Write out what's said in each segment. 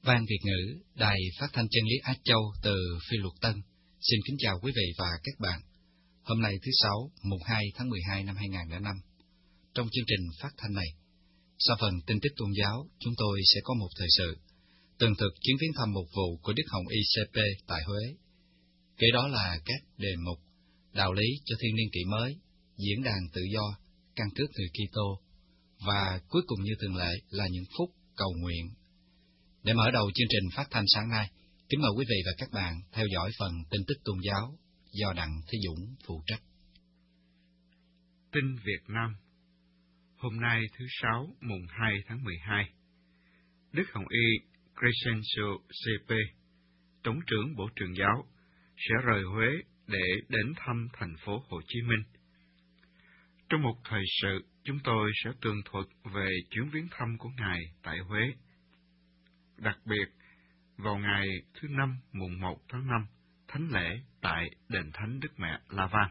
Ban Việt ngữ, Đài Phát thanh Chân lý Á Châu từ Phi Luật Tân. Xin kính chào quý vị và các bạn. Hôm nay thứ Sáu, mùng 2 tháng 12 năm 2005. Trong chương trình phát thanh này, sau phần tin tức tôn giáo, chúng tôi sẽ có một thời sự, tường thực chuyến viếng thăm mục vụ của Đức Hồng Y CP tại Huế. Kế đó là các đề mục đạo lý cho thiên niên kỷ mới, diễn đàn tự do, căn cước người Kitô, và cuối cùng như thường lệ là những phút cầu nguyện. Để mở đầu chương trình phát thanh sáng nay, kính mời quý vị và các bạn theo dõi phần tin tức tôn giáo do Đặng Thế Dũng phụ trách. Tin Việt Nam. Hôm nay thứ Sáu, mùng 2 tháng 12, Đức Hồng Y Crescencio CP, Tổng trưởng Bộ Truyền giáo, sẽ rời Huế để đến thăm thành phố Hồ Chí Minh. Trong một thời sự, chúng tôi sẽ tường thuật về chuyến viếng thăm của Ngài tại Huế. Đặc biệt, vào ngày thứ Năm mùng 1 tháng 5, thánh lễ tại Đền Thánh Đức Mẹ La Vang.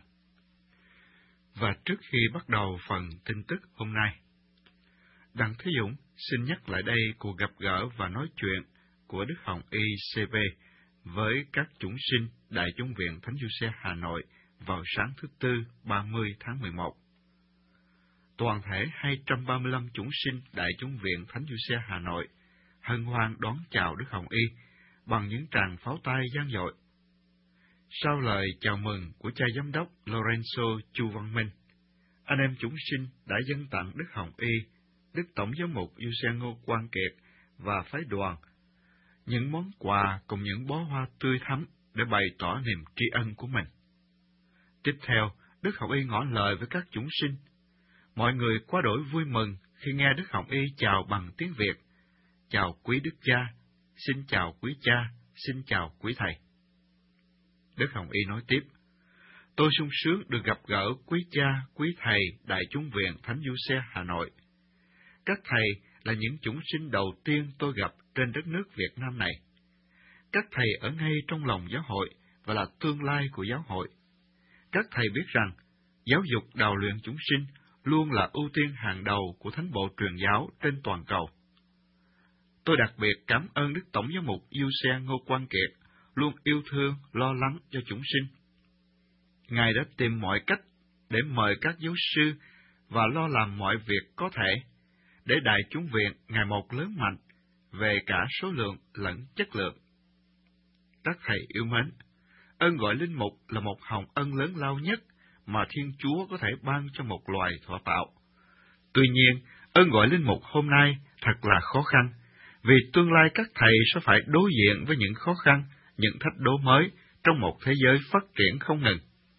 Và trước khi bắt đầu phần tin tức hôm nay, Đặng Thế Dũng xin nhắc lại đây cuộc gặp gỡ và nói chuyện của Đức Hồng Y CP với các chúng sinh Đại chúng viện Thánh Giuse Hà Nội vào sáng thứ Tư 30 tháng 11. Toàn thể 235 chúng sinh Đại chúng viện Thánh Giuse Hà Nội hân hoan đón chào Đức Hồng Y bằng những tràng pháo tay vang dội. Sau lời chào mừng của cha giám đốc Lorenzo Chu Văn Minh, anh em chúng sinh đã dâng tặng Đức Hồng Y, Đức Tổng giám mục Giuse Ngô Quang Kiệt và phái đoàn những món quà cùng những bó hoa tươi thắm để bày tỏ niềm tri ân của mình. Tiếp theo, Đức Hồng Y ngỏ lời với các chúng sinh. Mọi người quá đổi vui mừng khi nghe Đức Hồng Y chào bằng tiếng Việt. Chào quý Đức Cha, xin chào quý cha, xin chào quý thầy. Đức Hồng Y nói tiếp, tôi sung sướng được gặp gỡ quý cha, quý thầy Đại chúng viện Thánh Giuse Hà Nội. Các thầy là những chúng sinh đầu tiên tôi gặp trên đất nước Việt Nam này. Các thầy ở ngay trong lòng giáo hội và là tương lai của giáo hội. Các thầy biết rằng, giáo dục đào luyện chúng sinh luôn là ưu tiên hàng đầu của Thánh bộ truyền giáo trên toàn cầu. Tôi đặc biệt cảm ơn Đức Tổng giám mục Giuse Ngô Quang Kiệt, luôn yêu thương, lo lắng cho chúng sinh. Ngài đã tìm mọi cách để mời các giáo sư và lo làm mọi việc có thể, để Đại chúng viện ngày một lớn mạnh về cả số lượng lẫn chất lượng. Các thầy yêu mến, ơn gọi linh mục là một hồng ân lớn lao nhất mà Thiên Chúa có thể ban cho một loài thọ tạo. Tuy nhiên, ơn gọi linh mục hôm nay thật là khó khăn, vì tương lai các thầy sẽ phải đối diện với những khó khăn, những thách đố mới trong một thế giới phát triển không ngừng.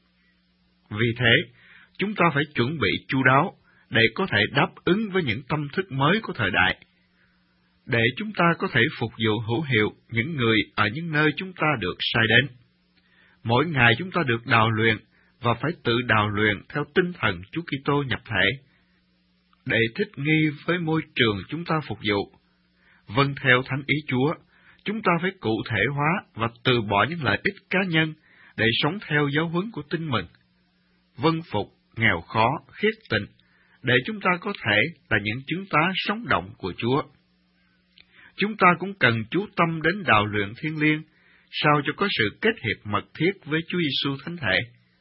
Vì thế, chúng ta phải chuẩn bị chu đáo để có thể đáp ứng với những tâm thức mới của thời đại, để chúng ta có thể phục vụ hữu hiệu những người ở những nơi chúng ta được sai đến. Mỗi ngày chúng ta được đào luyện và phải tự đào luyện theo tinh thần Chúa Kitô nhập thể, để thích nghi với môi trường chúng ta phục vụ. Vâng theo thánh ý Chúa, chúng ta phải cụ thể hóa và từ bỏ những lợi ích cá nhân để sống theo giáo huấn của Tin Mừng. Vâng phục, nghèo khó, khiết tịnh, để chúng ta có thể là những chứng tá sống động của Chúa. Chúng ta cũng cần chú tâm đến đào luyện thiêng liêng, sao cho có sự kết hiệp mật thiết với Chúa Giêsu Thánh Thể.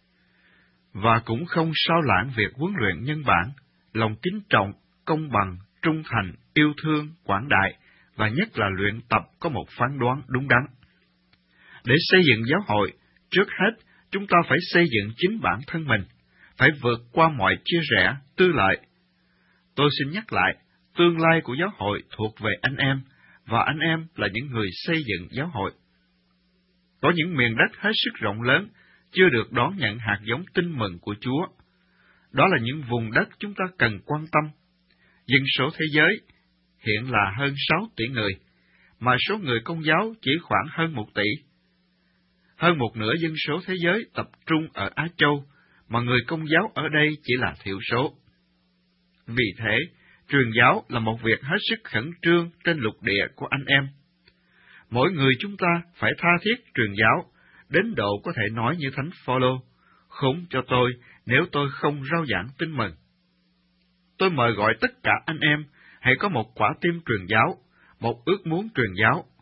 Và cũng không sao lãng việc huấn luyện nhân bản, lòng kính trọng, công bằng, trung thành, yêu thương, quảng đại, và nhất là luyện tập có một phán đoán đúng đắn. Để xây dựng giáo hội, trước hết, chúng ta phải xây dựng chính bản thân mình, phải vượt qua mọi chia rẽ, tư lợi. Tôi xin nhắc lại, tương lai của giáo hội thuộc về anh em, và anh em là những người xây dựng giáo hội. Có những miền đất hết sức rộng lớn, chưa được đón nhận hạt giống Tin Mừng của Chúa. Đó là những vùng đất chúng ta cần quan tâm. Dân số thế giới hiện là hơn 6 tỷ người, mà số người Công giáo chỉ khoảng hơn 1 tỷ. Hơn một nửa dân số thế giới tập trung ở Á Châu, mà người Công giáo ở đây chỉ là thiểu số. Vì thế, truyền giáo là một việc hết sức khẩn trương trên lục địa của anh em. Mỗi người chúng ta phải tha thiết truyền giáo, đến độ có thể nói như Thánh Phaolô, khốn cho tôi nếu tôi không rao giảng Tin Mừng. Tôi mời gọi tất cả anh em hãy có một quả tim truyền giáo, một ước muốn truyền giáo,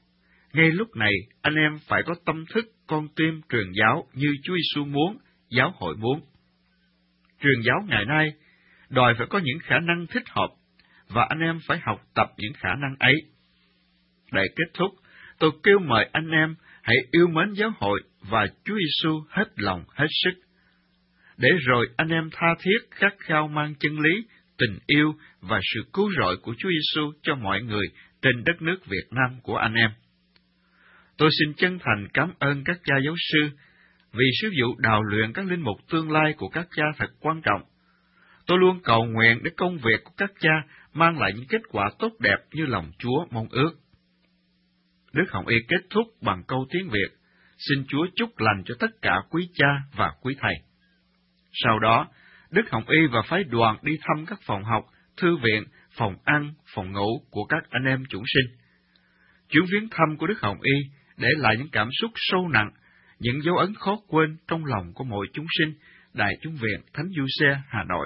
Ngay lúc này, anh em phải có tâm thức con tim truyền giáo như Chúa Giêsu muốn, giáo hội muốn. Truyền giáo ngày nay đòi phải có những khả năng thích hợp, và anh em phải học tập những khả năng ấy. Để kết thúc, tôi kêu mời anh em hãy yêu mến giáo hội và Chúa Giêsu hết lòng hết sức, để rồi anh em tha thiết khát khao mang chân lý, tình yêu và sự cứu rỗi của Chúa Giêsu cho mọi người trên đất nước Việt Nam của anh em. Tôi xin chân thành cảm ơn các cha giáo sư vì sứ vụ đào luyện các linh mục tương lai của các cha thật quan trọng. Tôi luôn cầu nguyện để công việc của các cha mang lại những kết quả tốt đẹp như lòng Chúa mong ước. Đức Hồng Y kết thúc bằng câu tiếng Việt: xin Chúa chúc lành cho tất cả quý cha và quý thầy. Sau đó, Đức Hồng Y và phái đoàn đi thăm các phòng học, thư viện, phòng ăn, phòng ngủ của các anh em chúng sinh. Chuyến viếng thăm của Đức Hồng Y để lại những cảm xúc sâu nặng, những dấu ấn khó quên trong lòng của mỗi chúng sinh Đại chúng viện Thánh Giuse, Hà Nội.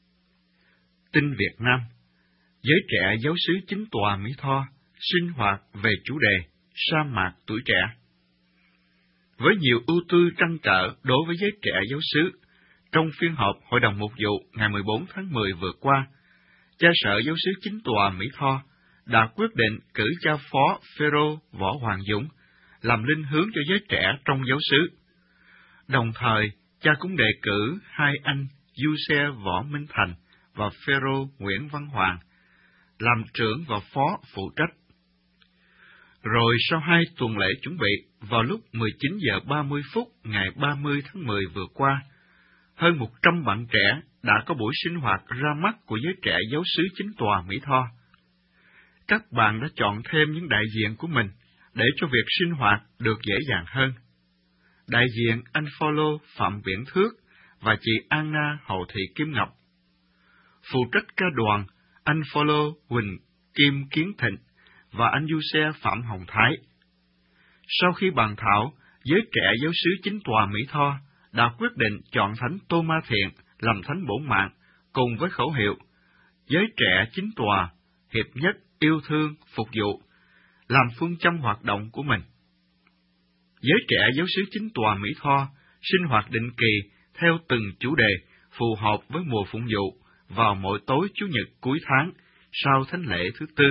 Tin Việt Nam, giới trẻ giáo xứ Chính tòa Mỹ Tho sinh hoạt về chủ đề sa mạc tuổi trẻ. Với nhiều ưu tư trăn trở đối với giới trẻ giáo xứ, trong phiên họp Hội đồng Mục vụ ngày 14 tháng 10 vừa qua, cha sở giáo xứ Chính tòa Mỹ Tho đã quyết định cử cha phó Phêrô Võ Hoàng Dũng làm linh hướng cho giới trẻ trong giáo xứ. Đồng thời, cha cũng đề cử hai anh Giuse Võ Minh Thành và Phêrô Nguyễn Văn Hoàng làm trưởng và phó phụ trách. Rồi sau 2 tuần lễ chuẩn bị, vào lúc 19 giờ 30 phút ngày 30 tháng 10 vừa qua, hơn 100 bạn trẻ đã có buổi sinh hoạt ra mắt của giới trẻ giáo xứ Chính tòa Mỹ Tho. Các bạn đã chọn thêm những đại diện của mình để cho việc sinh hoạt được dễ dàng hơn. Đại diện anh Phaolô Phạm Viễn Thước và chị Anna Hậu Thị Kim Ngọc. Phụ trách ca đoàn anh Phaolô Huỳnh Kim Kiến Thịnh và anh Giuse Phạm Hồng Thái. Sau khi bàn thảo, giới trẻ giáo xứ Chính tòa Mỹ Tho đã quyết định chọn Thánh Tô Ma Thiện làm thánh bổn mạng, cùng với khẩu hiệu giới trẻ Chính tòa, hiệp nhất, yêu thương, phục vụ, làm phương châm hoạt động của mình. Giới trẻ giáo xứ Chính tòa Mỹ Tho sinh hoạt định kỳ theo từng chủ đề phù hợp với mùa phụng vụ vào mỗi tối Chủ nhật cuối tháng sau thánh lễ thứ tư.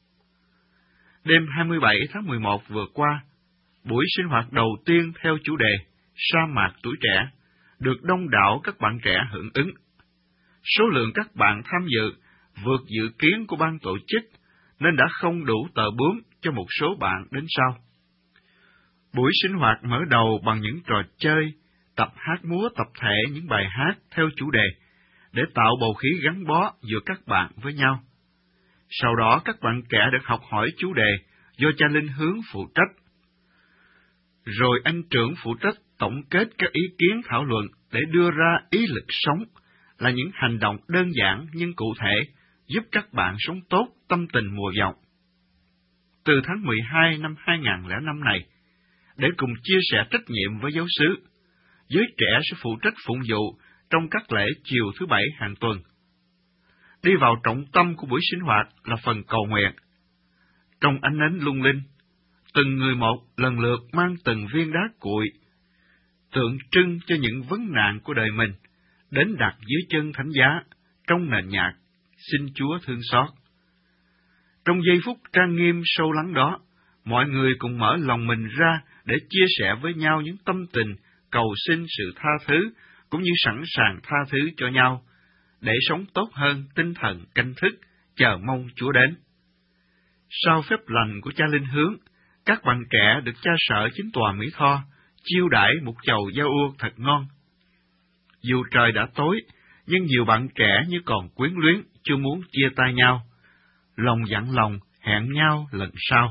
Đêm 27 tháng 11 vừa qua, buổi sinh hoạt đầu tiên theo chủ đề sa mạc tuổi trẻ được đông đảo các bạn trẻ hưởng ứng. Số lượng các bạn tham dự vượt dự kiến của ban tổ chức nên đã không đủ tờ bướm cho một số bạn đến sau. Buổi sinh hoạt mở đầu bằng những trò chơi, tập hát múa tập thể những bài hát theo chủ đề để tạo bầu khí gắn bó giữa các bạn với nhau. Sau đó các bạn trẻ được học hỏi chủ đề do cha linh hướng phụ trách. Rồi anh trưởng phụ trách tổng kết các ý kiến thảo luận để đưa ra ý lực sống là những hành động đơn giản nhưng cụ thể giúp các bạn sống tốt tâm tình mùa vọng. Từ tháng 12 năm 2005 này, để cùng chia sẻ trách nhiệm với giáo xứ, giới trẻ sẽ phụ trách phụng vụ trong các lễ chiều thứ Bảy hàng tuần. Đi vào trọng tâm của buổi sinh hoạt là phần cầu nguyện. Trong ánh nến lung linh, từng người một lần lượt mang từng viên đá cuội, tượng trưng cho những vấn nạn của đời mình, đến đặt dưới chân thánh giá, trong nền nhạc, xin Chúa thương xót. Trong giây phút trang nghiêm sâu lắng đó, mọi người cùng mở lòng mình ra để chia sẻ với nhau những tâm tình, cầu xin sự tha thứ, cũng như sẵn sàng tha thứ cho nhau, để sống tốt hơn tinh thần canh thức, chờ mong Chúa đến. Sau phép lành của cha linh hướng, các bạn trẻ được cha sở Chính tòa Mỹ Tho chiêu đãi một chầu da ua thật ngon. Dù trời đã tối, nhưng nhiều bạn trẻ như còn quyến luyến, chưa muốn chia tay nhau. Lòng dặn lòng, hẹn nhau lần sau.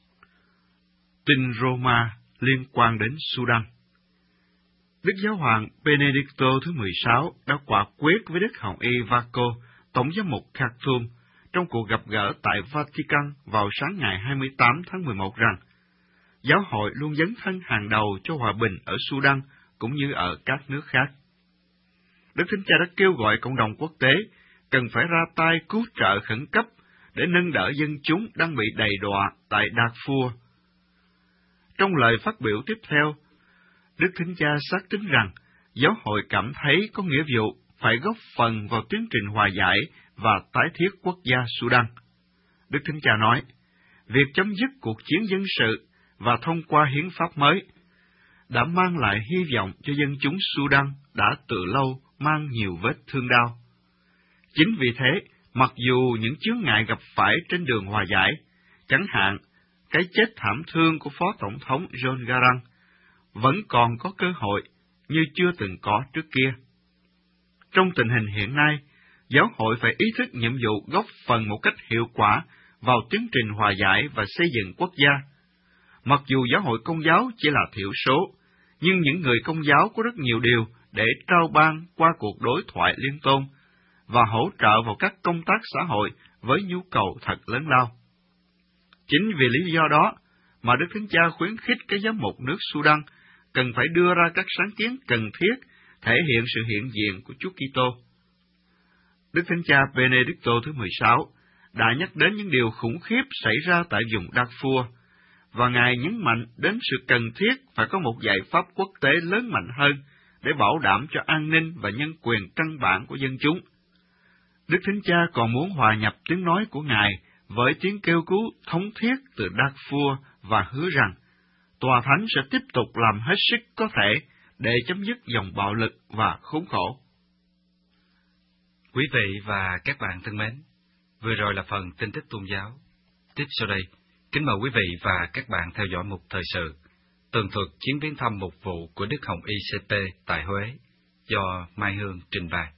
Tin Roma liên quan đến Sudan. Đức Giáo hoàng Benedicto thứ 16 đã quả quyết với Đức Hồng Y Vaco, Tổng giám mục Khartoum, trong cuộc gặp gỡ tại Vatican vào sáng ngày 28 tháng 11 rằng, giáo hội luôn dấn thân hàng đầu cho hòa bình ở Sudan cũng như ở các nước khác. Đức Thánh Cha đã kêu gọi cộng đồng quốc tế cần phải ra tay cứu trợ khẩn cấp để nâng đỡ dân chúng đang bị đầy đọa tại Darfur. Trong lời phát biểu tiếp theo, Đức Thánh Cha xác tín rằng giáo hội cảm thấy có nghĩa vụ phải góp phần vào tiến trình hòa giải và tái thiết quốc gia Sudan. Đức Thánh Cha nói, việc chấm dứt cuộc chiến dân sự và thông qua hiến pháp mới đã mang lại hy vọng cho dân chúng Sudan đã từ lâu mang nhiều vết thương đau. Chính vì thế, mặc dù những chướng ngại gặp phải trên đường hòa giải, chẳng hạn cái chết thảm thương của Phó Tổng thống John Garang, vẫn còn có cơ hội như chưa từng có trước kia. Trong tình hình hiện nay, giáo hội phải ý thức nhiệm vụ góp phần một cách hiệu quả vào tiến trình hòa giải và xây dựng quốc gia. Mặc dù giáo hội Công giáo chỉ là thiểu số, nhưng những người Công giáo có rất nhiều điều để trao ban qua cuộc đối thoại liên tôn và hỗ trợ vào các công tác xã hội với nhu cầu thật lớn lao. Chính vì lý do đó mà Đức Thánh Cha khuyến khích các giám mục nước Sudan cần phải đưa ra các sáng kiến cần thiết thể hiện sự hiện diện của Chúa Kitô. Đức Thánh Cha Benedicto thứ 16 đã nhắc đến những điều khủng khiếp xảy ra tại vùng Darfur, và Ngài nhấn mạnh đến sự cần thiết phải có một giải pháp quốc tế lớn mạnh hơn để bảo đảm cho an ninh và nhân quyền căn bản của dân chúng. Đức Thánh Cha còn muốn hòa nhập tiếng nói của Ngài với tiếng kêu cứu thống thiết từ Darfur và hứa rằng Tòa Thánh sẽ tiếp tục làm hết sức có thể để chấm dứt dòng bạo lực và khốn khổ. Quý vị và các bạn thân mến, vừa rồi là phần tin tức tôn giáo. Tiếp sau đây, kính mời quý vị và các bạn theo dõi mục thời sự, tường thuật chuyến viếng thăm mục vụ của Đức Hồng Y CP tại Huế, do Mai Hương trình bày.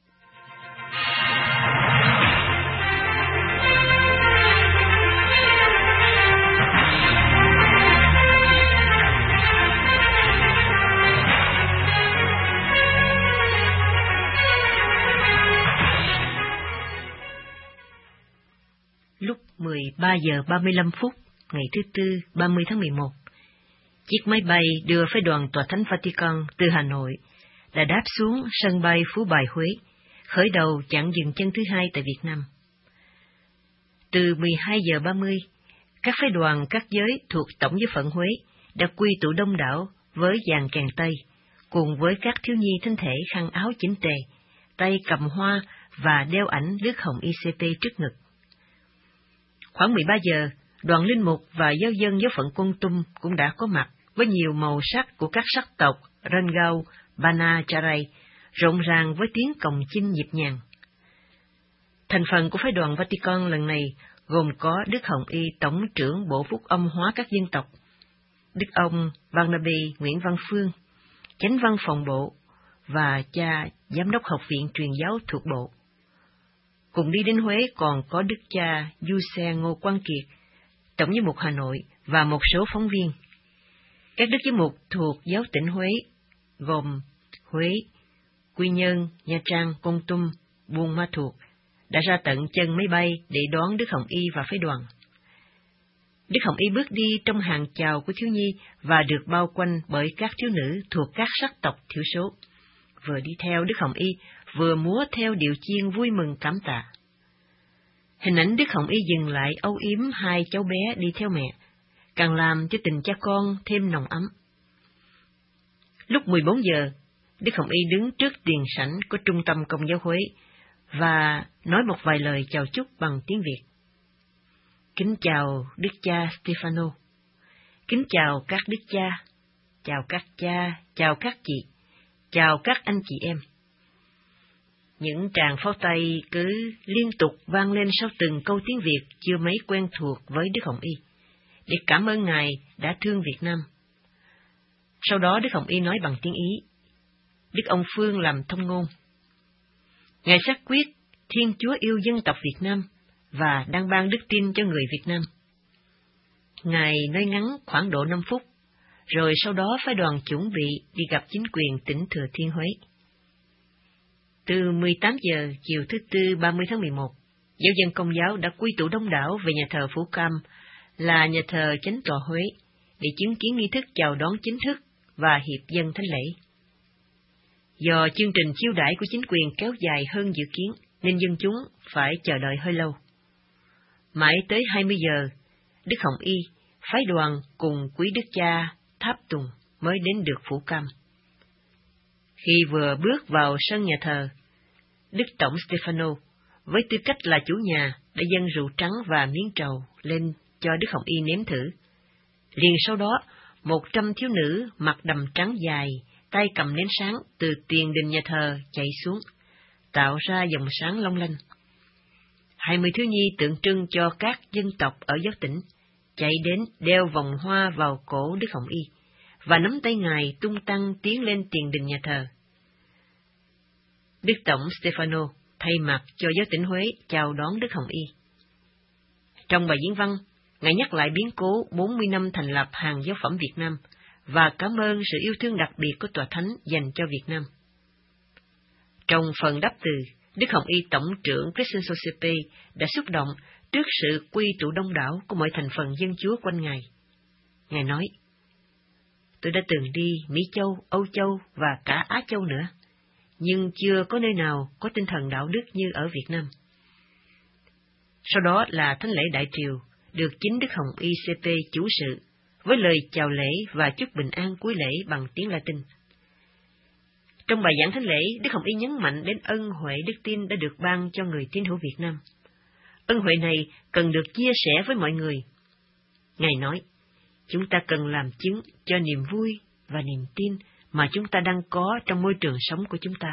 Lúc 13 giờ 35 phút, ngày thứ Tư, 30 tháng 11, chiếc máy bay đưa phái đoàn Tòa Thánh Vatican từ Hà Nội đã đáp xuống sân bay Phú Bài, Huế, khởi đầu chặng dừng chân thứ hai tại Việt Nam. Từ 12 giờ 30, các phái đoàn các giới thuộc Tổng giáo phận Huế đã quy tụ đông đảo với dàn kèn Tây, cùng với các thiếu nhi thân thể khăn áo chỉnh tề, tay cầm hoa và đeo ảnh Đức Hồng Y CP trước ngực. Khoảng 13 giờ, đoàn linh mục và giáo dân giáo phận Kon Tum cũng đã có mặt với nhiều màu sắc của các sắc tộc Rangau, Bana, Charay, rộn ràng với tiếng cồng chinh nhịp nhàng. Thành phần của phái đoàn Vatican lần này gồm có Đức Hồng Y Tổng trưởng Bộ Phúc Âm hóa các dân tộc, Đức ông Barnaby Nguyễn Văn Phương, Chánh văn phòng bộ và cha Giám đốc Học viện Truyền giáo thuộc bộ. Cùng đi đến Huế còn có Đức cha Du Xe Ngô Quang Kiệt, Tổng giám mục Hà Nội và một số phóng viên. Các đức giám mục thuộc giáo tỉnh Huế gồm Huế, Quy Nhơn, Nha Trang, Kon Tum, Buôn Ma Thuột đã ra tận chân máy bay để đón Đức Hồng Y và phái đoàn. Đức Hồng Y bước đi trong hàng chào của thiếu nhi và được bao quanh bởi các thiếu nữ thuộc các sắc tộc thiểu số. Vừa đi theo Đức Hồng Y, vừa múa theo điệu chiêng vui mừng cảm tạ. Hình ảnh Đức Hồng Y dừng lại âu yếm hai cháu bé đi theo mẹ, càng làm cho tình cha con thêm nồng ấm. Lúc 14 giờ, Đức Hồng Y đứng trước tiền sảnh của Trung tâm Công giáo Huế và nói một vài lời chào chúc bằng tiếng Việt. Kính chào Đức cha Stefano, kính chào các đức cha, chào các chị, chào các anh chị em. Những tràng pháo tay cứ liên tục vang lên sau từng câu tiếng Việt chưa mấy quen thuộc với Đức Hồng Y, để cảm ơn Ngài đã thương Việt Nam. Sau đó Đức Hồng Y nói bằng tiếng Ý. Đức ông Phương làm thông ngôn. Ngài xác quyết Thiên Chúa yêu dân tộc Việt Nam và đang ban đức tin cho người Việt Nam. Ngài nói ngắn khoảng độ 5 phút, rồi sau đó phái đoàn chuẩn bị đi gặp chính quyền tỉnh Thừa Thiên Huế. Từ 18 giờ chiều thứ Tư 30 tháng 11, giáo dân Công giáo đã quy tụ đông đảo về nhà thờ Phủ Cam, là nhà thờ Chánh tòa Huế, để chứng kiến nghi thức chào đón chính thức và hiệp dân thánh lễ. Do chương trình chiêu đãi của chính quyền kéo dài hơn dự kiến, nên dân chúng phải chờ đợi hơi lâu. Mãi tới 20 giờ, Đức Hồng Y phái đoàn cùng quý đức cha tháp tùng mới đến được Phủ Cam. Khi vừa bước vào sân nhà thờ, Đức Tổng Stefano, với tư cách là chủ nhà, đã dâng rượu trắng và miếng trầu lên cho Đức Hồng Y nếm thử. Liền sau đó, 100 thiếu nữ mặc đầm trắng dài, tay cầm nến sáng từ tiền đình nhà thờ chạy xuống, tạo ra dòng sáng long lanh. 20 thiếu nhi tượng trưng cho các dân tộc ở giáo tỉnh chạy đến đeo vòng hoa vào cổ Đức Hồng Y và nắm tay ngài tung tăng tiến lên tiền đình nhà thờ. Đức Tổng Stefano thay mặt cho giáo tỉnh Huế chào đón Đức Hồng Y. Trong bài diễn văn, ngài nhắc lại biến cố 40 năm thành lập hàng giáo phẩm Việt Nam và cảm ơn sự yêu thương đặc biệt của Tòa Thánh dành cho Việt Nam. Trong phần đáp từ, Đức Hồng Y Tổng trưởng Crescenzo CP đã xúc động trước sự quy tụ đông đảo của mọi thành phần dân chúa quanh ngài. Ngài nói, tôi đã từng đi Mỹ Châu, Âu Châu và cả Á Châu nữa, nhưng chưa có nơi nào có tinh thần đạo đức như ở Việt Nam. Sau đó là thánh lễ đại triều, được chính Đức Hồng Y CP chủ sự, với lời chào lễ và chúc bình an cuối lễ bằng tiếng Latin. Trong bài giảng thánh lễ, Đức Hồng Y nhấn mạnh đến ân huệ đức tin đã được ban cho người tín hữu Việt Nam. Ân huệ này cần được chia sẻ với mọi người. Ngài nói, chúng ta cần làm chứng cho niềm vui và niềm tin mà chúng ta đang có trong môi trường sống của chúng ta.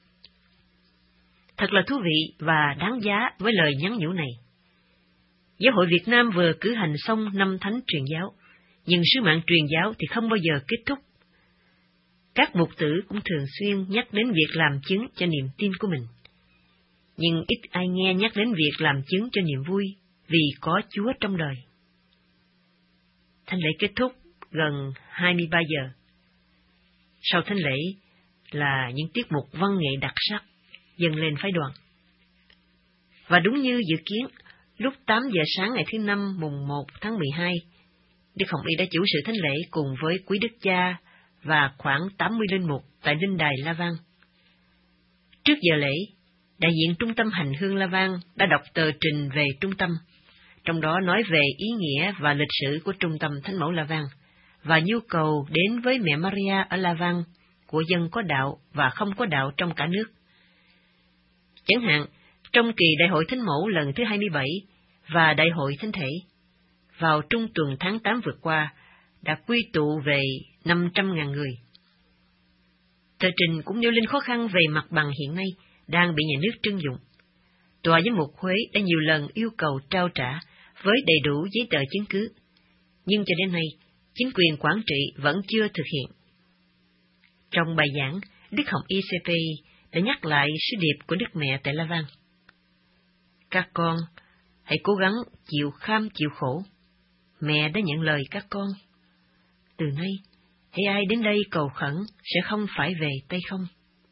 Thật là thú vị và đáng giá với lời nhắn nhủ này. Giáo hội Việt Nam vừa cử hành xong năm thánh truyền giáo, nhưng sứ mạng truyền giáo thì không bao giờ kết thúc. Các mục tử cũng thường xuyên nhắc đến việc làm chứng cho niềm tin của mình. Nhưng ít ai nghe nhắc đến việc làm chứng cho niềm vui vì có Chúa trong đời. Thánh lễ kết thúc gần 23 giờ. Sau thánh lễ là những tiết mục văn nghệ đặc sắc dâng lên phái đoàn. Và đúng như dự kiến, lúc 8 giờ sáng ngày thứ Năm mùng 1 tháng 12, Đức Hồng Y đã chủ sự thánh lễ cùng với quý đức cha và khoảng 80 linh mục tại linh đài La Vang. Trước giờ lễ, đại diện Trung tâm Hành hương La Vang đã đọc tờ trình về trung tâm, trong đó nói về ý nghĩa và lịch sử của Trung tâm Thánh mẫu La Vang và nhu cầu đến với Mẹ Maria ở La Vang của dân có đạo và không có đạo trong cả nước. Chẳng hạn, trong kỳ Đại hội Thánh mẫu lần thứ 27 và Đại hội Thánh thể, vào trung tuần tháng 8 vừa qua, đã quy tụ về 500.000 người. Tờ trình cũng nêu lên khó khăn về mặt bằng hiện nay đang bị nhà nước trưng dụng. Tòa giám mục Huế đã nhiều lần yêu cầu trao trả với đầy đủ giấy tờ chứng cứ, nhưng cho đến nay, chính quyền quản trị vẫn chưa thực hiện. Trong bài giảng, Đức Hồng Y CP đã nhắc lại sứ điệp của Đức Mẹ tại La Vang. Các con, hãy cố gắng chịu kham chịu khổ. Mẹ đã nhận lời các con. Từ nay, hãy ai đến đây cầu khẩn sẽ không phải về tay không.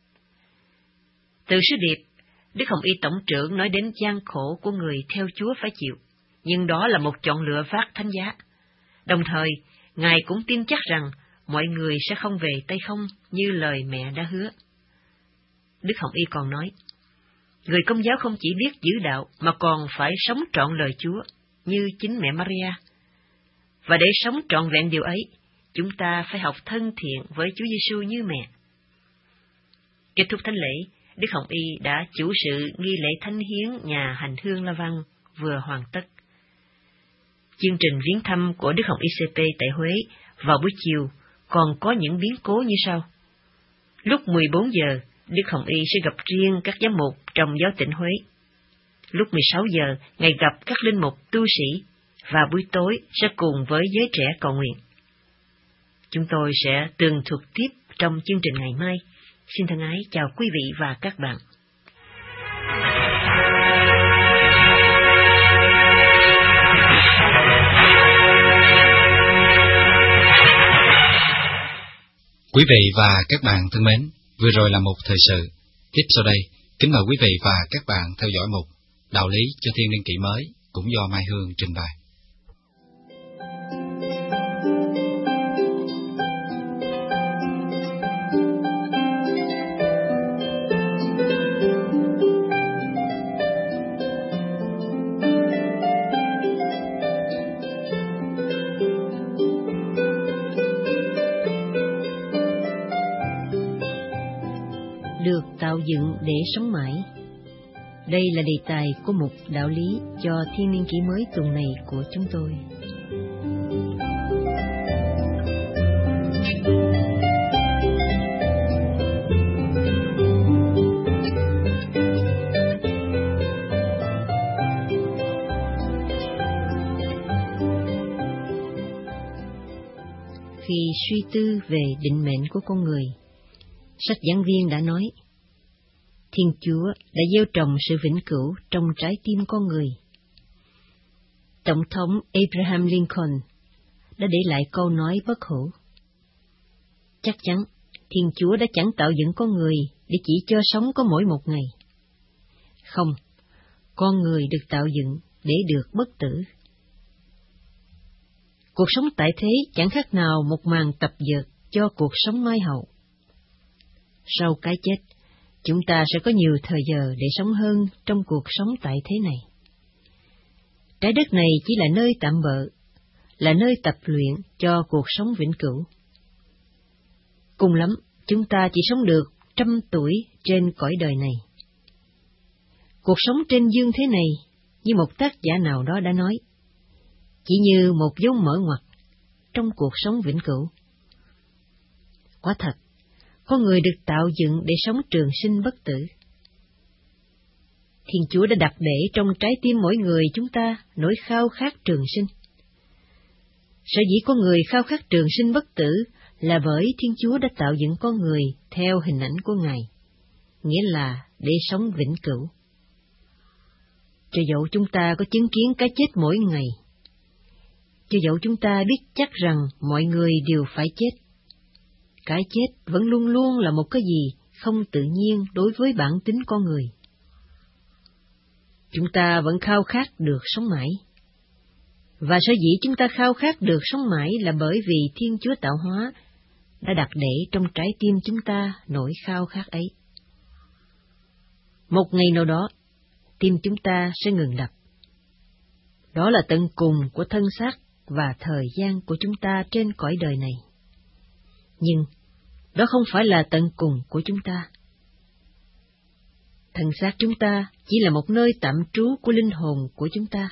Từ sứ điệp, Đức Hồng Y Tổng trưởng nói đến gian khổ của người theo Chúa phải chịu, nhưng đó là một chọn lựa vác thánh giá. Đồng thời, Ngài cũng tin chắc rằng mọi người sẽ không về tay không như lời mẹ đã hứa. Đức Hồng Y còn nói, người Công giáo không chỉ biết giữ đạo mà còn phải sống trọn lời Chúa như chính mẹ Maria. Và để sống trọn vẹn điều ấy, chúng ta phải học thân thiện với Chúa Giêsu như mẹ. Kết thúc thánh lễ, Đức Hồng Y đã chủ sự nghi lễ thánh hiến nhà hành hương La Vang vừa hoàn tất. Chương trình viếng thăm của Đức Hồng Y CP tại Huế vào buổi chiều còn có những biến cố như sau. Lúc 14 giờ, Đức Hồng Y sẽ gặp riêng các giám mục trong giáo tỉnh Huế. Lúc 16 giờ, Ngài gặp các linh mục tu sĩ, và buổi tối sẽ cùng với giới trẻ cầu nguyện. Chúng tôi sẽ tường thuật tiếp trong chương trình ngày mai. Xin thân ái chào quý vị và các bạn. Quý vị và các bạn thân mến, vừa rồi là một thời sự. Tiếp sau đây, kính mời quý vị và các bạn theo dõi mục Đạo lý cho thiên niên kỷ mới, cũng do Mai Hương trình bày. tạo dựng để sống mãi. Đây là đề tài của mục đạo lý cho thiên niên kỷ mới tuần này của chúng tôi. Khi suy tư về định mệnh của con người, sách giảng viên đã nói, Thiên Chúa đã gieo trồng sự vĩnh cửu trong trái tim con người. Tổng thống Abraham Lincoln đã để lại câu nói bất hủ. Chắc chắn, Thiên Chúa đã chẳng tạo dựng con người để chỉ cho sống có mỗi một ngày. Không, con người được tạo dựng để được bất tử. Cuộc sống tại thế chẳng khác nào một màn tập dượt cho cuộc sống mai hậu. Sau cái chết, chúng ta sẽ có nhiều thời giờ để sống hơn trong cuộc sống tại thế này. Trái đất này chỉ là nơi tạm bợ, là nơi tập luyện cho cuộc sống vĩnh cửu. Cùng lắm, chúng ta chỉ sống được 100 tuổi trên cõi đời này. Cuộc sống trên dương thế này, như một tác giả nào đó đã nói, chỉ như một dấu mở ngoặt trong cuộc sống vĩnh cửu. Quả thật, con người được tạo dựng để sống trường sinh bất tử. Thiên Chúa đã đặt để trong trái tim mỗi người chúng ta nỗi khao khát trường sinh. Sở dĩ con người khao khát trường sinh bất tử là bởi Thiên Chúa đã tạo dựng con người theo hình ảnh của Ngài, nghĩa là để sống vĩnh cửu. Cho dẫu chúng ta có chứng kiến cái chết mỗi ngày, cho dẫu chúng ta biết chắc rằng mọi người đều phải chết, cái chết vẫn luôn luôn là một cái gì không tự nhiên đối với bản tính con người. Chúng ta vẫn khao khát được sống mãi. Và sở dĩ chúng ta khao khát được sống mãi là bởi vì Thiên Chúa tạo hóa đã đặt để trong trái tim chúng ta nỗi khao khát ấy. Một ngày nào đó, tim chúng ta sẽ ngừng đập. Đó là tận cùng của thân xác và thời gian của chúng ta trên cõi đời này. Nhưng, đó không phải là tận cùng của chúng ta. Thân xác chúng ta chỉ là một nơi tạm trú của linh hồn của chúng ta.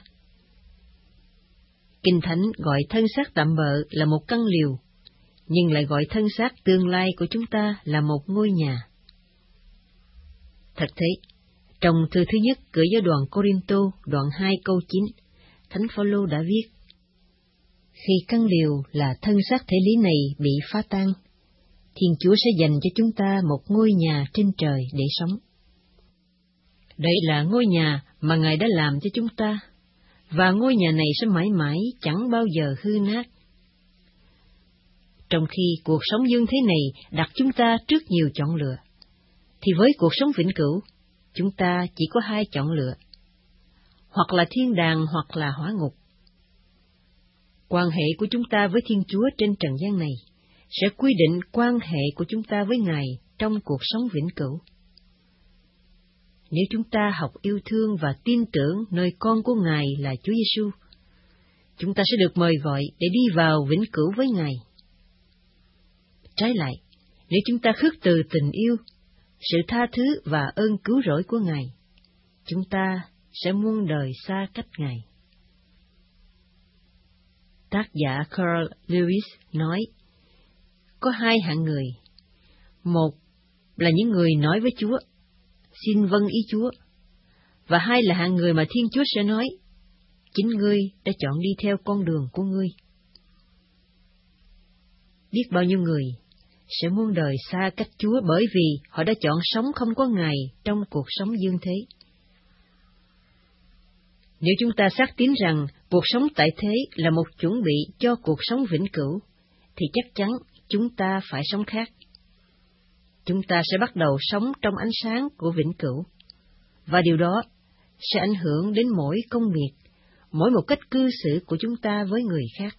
Kinh Thánh gọi thân xác tạm bợ là một căn liều, nhưng lại gọi thân xác tương lai của chúng ta là một ngôi nhà. Thật thế, trong thư thứ nhất gửi giáo đoàn Cô-rinh-tô đoạn 2 câu 9, Thánh Phaolô đã viết: Khi căn liều là thân xác thể lý này bị phá tan, Thiên Chúa sẽ dành cho chúng ta một ngôi nhà trên trời để sống. Đây là ngôi nhà mà Ngài đã làm cho chúng ta, và ngôi nhà này sẽ mãi mãi chẳng bao giờ hư nát. Trong khi cuộc sống dương thế này đặt chúng ta trước nhiều chọn lựa, thì với cuộc sống vĩnh cửu, chúng ta chỉ có 2 chọn lựa, hoặc là thiên đàng hoặc là hỏa ngục. Quan hệ của chúng ta với Thiên Chúa trên trần gian này sẽ quy định quan hệ của chúng ta với Ngài trong cuộc sống vĩnh cửu. Nếu chúng ta học yêu thương và tin tưởng nơi con của Ngài là Chúa Giêsu, chúng ta sẽ được mời gọi để đi vào vĩnh cửu với Ngài. Trái lại, nếu chúng ta khước từ tình yêu, sự tha thứ và ơn cứu rỗi của Ngài, chúng ta sẽ muôn đời xa cách Ngài. Tác giả Carl Lewis nói, có 2 hạng người. Một là những người nói với Chúa, xin vâng ý Chúa, và 2 là hạng người mà Thiên Chúa sẽ nói, chính ngươi đã chọn đi theo con đường của ngươi. Biết bao nhiêu người sẽ muôn đời xa cách Chúa bởi vì họ đã chọn sống không có Ngài trong cuộc sống dương thế. Nếu chúng ta xác tín rằng cuộc sống tại thế là một chuẩn bị cho cuộc sống vĩnh cửu, thì chắc chắn chúng ta phải sống khác. Chúng ta sẽ bắt đầu sống trong ánh sáng của vĩnh cửu, và điều đó sẽ ảnh hưởng đến mỗi công việc, mỗi một cách cư xử của chúng ta với người khác.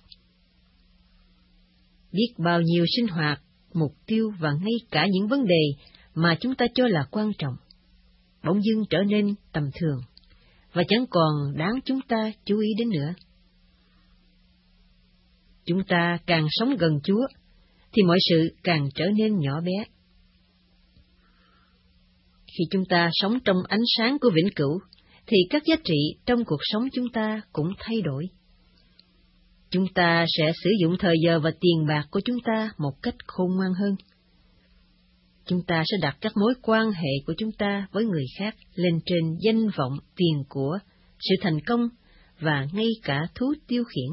Biết bao nhiêu sinh hoạt, mục tiêu và ngay cả những vấn đề mà chúng ta cho là quan trọng, bỗng dưng trở nên tầm thường, và chẳng còn đáng chúng ta chú ý đến nữa. Chúng ta càng sống gần Chúa, thì mọi sự càng trở nên nhỏ bé. Khi chúng ta sống trong ánh sáng của vĩnh cửu, thì các giá trị trong cuộc sống chúng ta cũng thay đổi. Chúng ta sẽ sử dụng thời giờ và tiền bạc của chúng ta một cách khôn ngoan hơn. Chúng ta sẽ đặt các mối quan hệ của chúng ta với người khác lên trên danh vọng, tiền của, sự thành công và ngay cả thú tiêu khiển.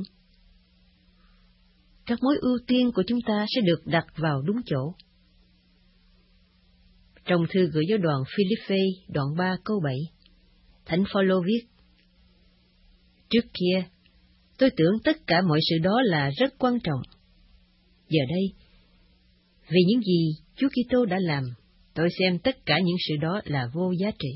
Các mối ưu tiên của chúng ta sẽ được đặt vào đúng chỗ. Trong thư gửi giáo đoàn Philippe đoạn 3 câu 7, Thánh Phaolô viết: Trước kia, tôi tưởng tất cả mọi sự đó là rất quan trọng. Giờ đây, vì những gì Chúa Kitô đã làm, tôi xem tất cả những sự đó là vô giá trị.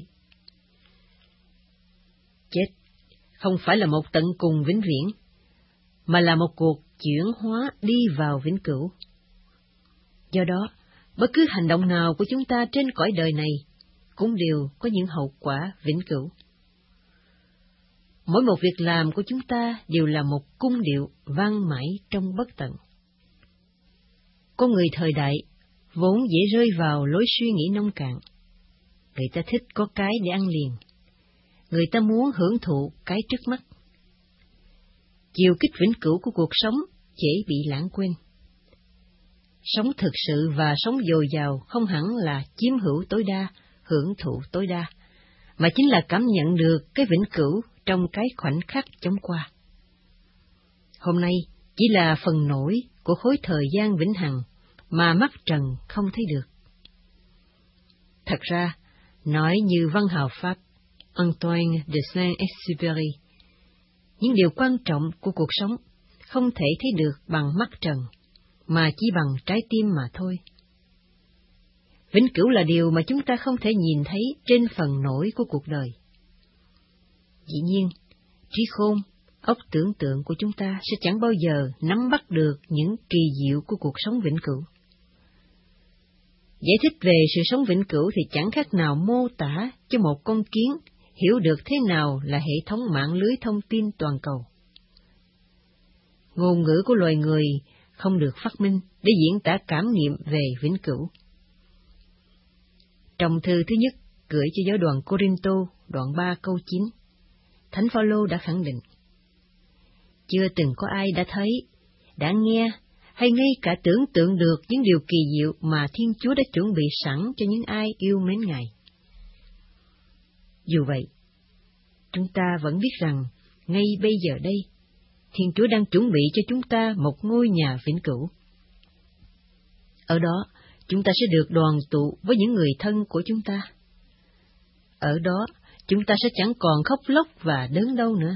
Chết không phải là một tận cùng vĩnh viễn, mà là một cuộc chuyển hóa đi vào vĩnh cửu. Do đó, bất cứ hành động nào của chúng ta trên cõi đời này cũng đều có những hậu quả vĩnh cửu. Mỗi một việc làm của chúng ta đều là một cung điệu vang mãi trong bất tận. Con người thời đại vốn dễ rơi vào lối suy nghĩ nông cạn. Người ta thích có cái để ăn liền. Người ta muốn hưởng thụ cái trước mắt. Chiều kích vĩnh cửu của cuộc sống dễ bị lãng quên. Sống thực sự và sống dồi dào không hẳn là chiếm hữu tối đa, hưởng thụ tối đa, mà chính là cảm nhận được cái vĩnh cửu trong cái khoảnh khắc chóng qua. Hôm nay chỉ là phần nổi của khối thời gian vĩnh hằng mà mắt trần không thấy được. Thật ra, nói như văn hào Pháp Antoine de Saint-Exupéry, những điều quan trọng của cuộc sống không thể thấy được bằng mắt trần, mà chỉ bằng trái tim mà thôi. Vĩnh cửu là điều mà chúng ta không thể nhìn thấy trên phần nổi của cuộc đời. Dĩ nhiên, trí khôn, óc tưởng tượng của chúng ta sẽ chẳng bao giờ nắm bắt được những kỳ diệu của cuộc sống vĩnh cửu. Giải thích về sự sống vĩnh cửu thì chẳng khác nào mô tả cho một con kiến hiểu được thế nào là hệ thống mạng lưới thông tin toàn cầu. Ngôn ngữ của loài người không được phát minh để diễn tả cảm nghiệm về vĩnh cửu. Trong thư thứ nhất gửi cho giáo đoàn Cô-rinh-tô, đoạn 3 câu 9, Thánh Phaolô đã khẳng định: Chưa từng có ai đã thấy, đã nghe, hay ngay cả tưởng tượng được những điều kỳ diệu mà Thiên Chúa đã chuẩn bị sẵn cho những ai yêu mến Ngài. Dù vậy, chúng ta vẫn biết rằng, ngay bây giờ đây, Thiên Chúa đang chuẩn bị cho chúng ta một ngôi nhà vĩnh cửu. Ở đó, chúng ta sẽ được đoàn tụ với những người thân của chúng ta. Ở đó, chúng ta sẽ chẳng còn khóc lóc và đớn đau nữa.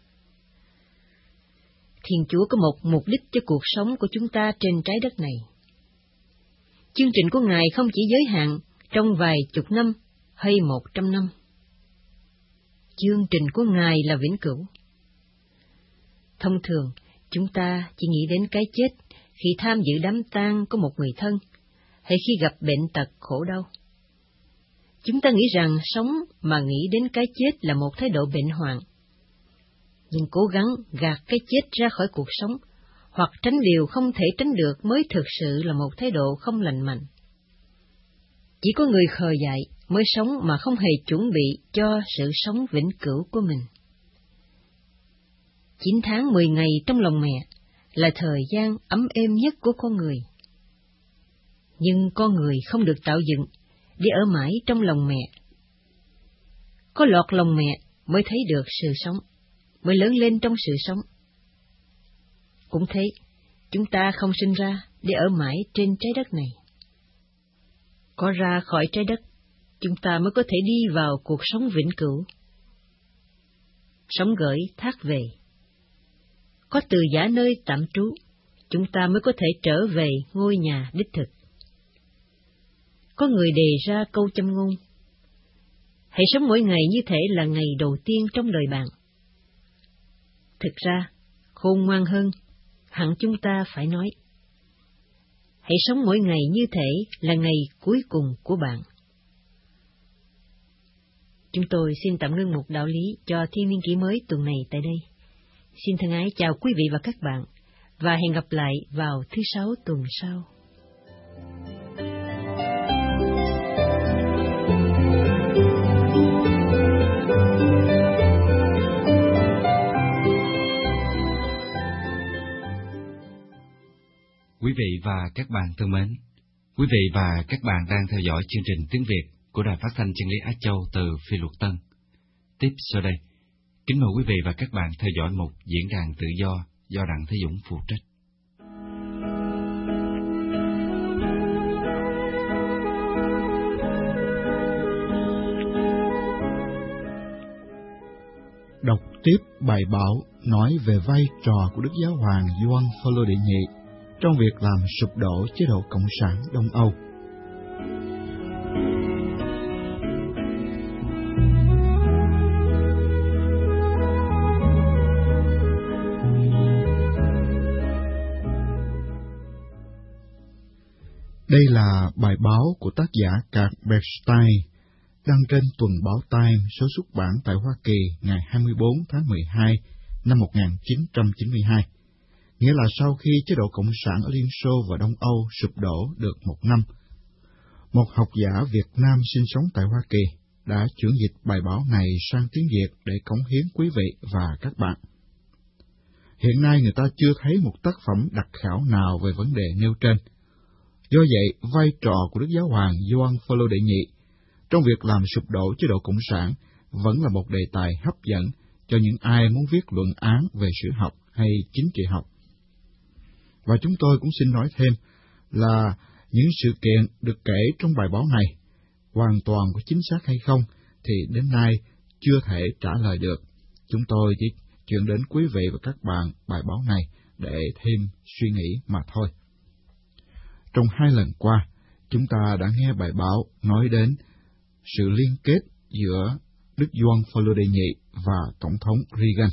Thiên Chúa có một mục đích cho cuộc sống của chúng ta trên trái đất này. Chương trình của Ngài không chỉ giới hạn trong vài chục năm hay 100 năm. Chương trình của Ngài là vĩnh cửu. Thông thường, chúng ta chỉ nghĩ đến cái chết khi tham dự đám tang của một người thân, hay khi gặp bệnh tật khổ đau. Chúng ta nghĩ rằng sống mà nghĩ đến cái chết là một thái độ bệnh hoạn. Nhưng cố gắng gạt cái chết ra khỏi cuộc sống, hoặc tránh điều không thể tránh được mới thực sự là một thái độ không lành mạnh. Chỉ có người khờ dại mới sống mà không hề chuẩn bị cho sự sống vĩnh cửu của mình. 9 tháng 10 ngày trong lòng mẹ là thời gian ấm êm nhất của con người. Nhưng con người không được tạo dựng để ở mãi trong lòng mẹ. Có lọt lòng mẹ mới thấy được sự sống, mới lớn lên trong sự sống. Cũng thế, chúng ta không sinh ra để ở mãi trên trái đất này. Có ra khỏi trái đất, chúng ta mới có thể đi vào cuộc sống vĩnh cửu. Sống gửi thác về. Có từ giã nơi tạm trú, chúng ta mới có thể trở về ngôi nhà đích thực. Có người đề ra câu châm ngôn: hãy sống mỗi ngày như thể là ngày đầu tiên trong đời bạn. Thực ra, khôn ngoan hơn, hẳn chúng ta phải nói: hãy sống mỗi ngày như thể là ngày cuối cùng của bạn. Chúng tôi xin tạm ngưng mục đạo lý cho Thiên Niên Kỷ Mới tuần này tại đây. Xin thân ái chào quý vị và các bạn, và hẹn gặp lại vào thứ Sáu tuần sau. Quý vị và các bạn thân mến, quý vị và các bạn đang theo dõi chương trình tiếng Việt của Đài Phát thanh Chân lý Á Châu từ Phi Luật Tân. Tiếp sau đây, kính mời quý vị và các bạn theo dõi một diễn đàn tự do Đặng Thế Dũng phụ trách. Đọc tiếp bài báo nói về vai trò của Đức Giáo hoàng Gioan Phaolô đệ nhị trong việc làm sụp đổ chế độ Cộng sản Đông Âu. Đây là bài báo của tác giả Kurt Bernstein, đăng trên tuần báo Time số xuất bản tại Hoa Kỳ ngày 24 tháng 12 năm 1992, nghĩa là sau khi chế độ Cộng sản ở Liên Xô và Đông Âu sụp đổ được một năm. Một học giả Việt Nam sinh sống tại Hoa Kỳ đã chuyển dịch bài báo này sang tiếng Việt để cống hiến quý vị và các bạn. Hiện nay người ta chưa thấy một tác phẩm đặc khảo nào về vấn đề nêu trên. Do vậy, vai trò của Đức Giáo hoàng Gioan Phaolô đệ nhị trong việc làm sụp đổ chế độ Cộng sản vẫn là một đề tài hấp dẫn cho những ai muốn viết luận án về sử học hay chính trị học. Và chúng tôi cũng xin nói thêm là những sự kiện được kể trong bài báo này hoàn toàn có chính xác hay không thì đến nay chưa thể trả lời được. Chúng tôi chỉ chuyển đến quý vị và các bạn bài báo này để thêm suy nghĩ mà thôi. Trong 2 lần qua, chúng ta đã nghe bài báo nói đến sự liên kết giữa Đức Gioan Phaolô đệ nhị và Tổng thống Reagan.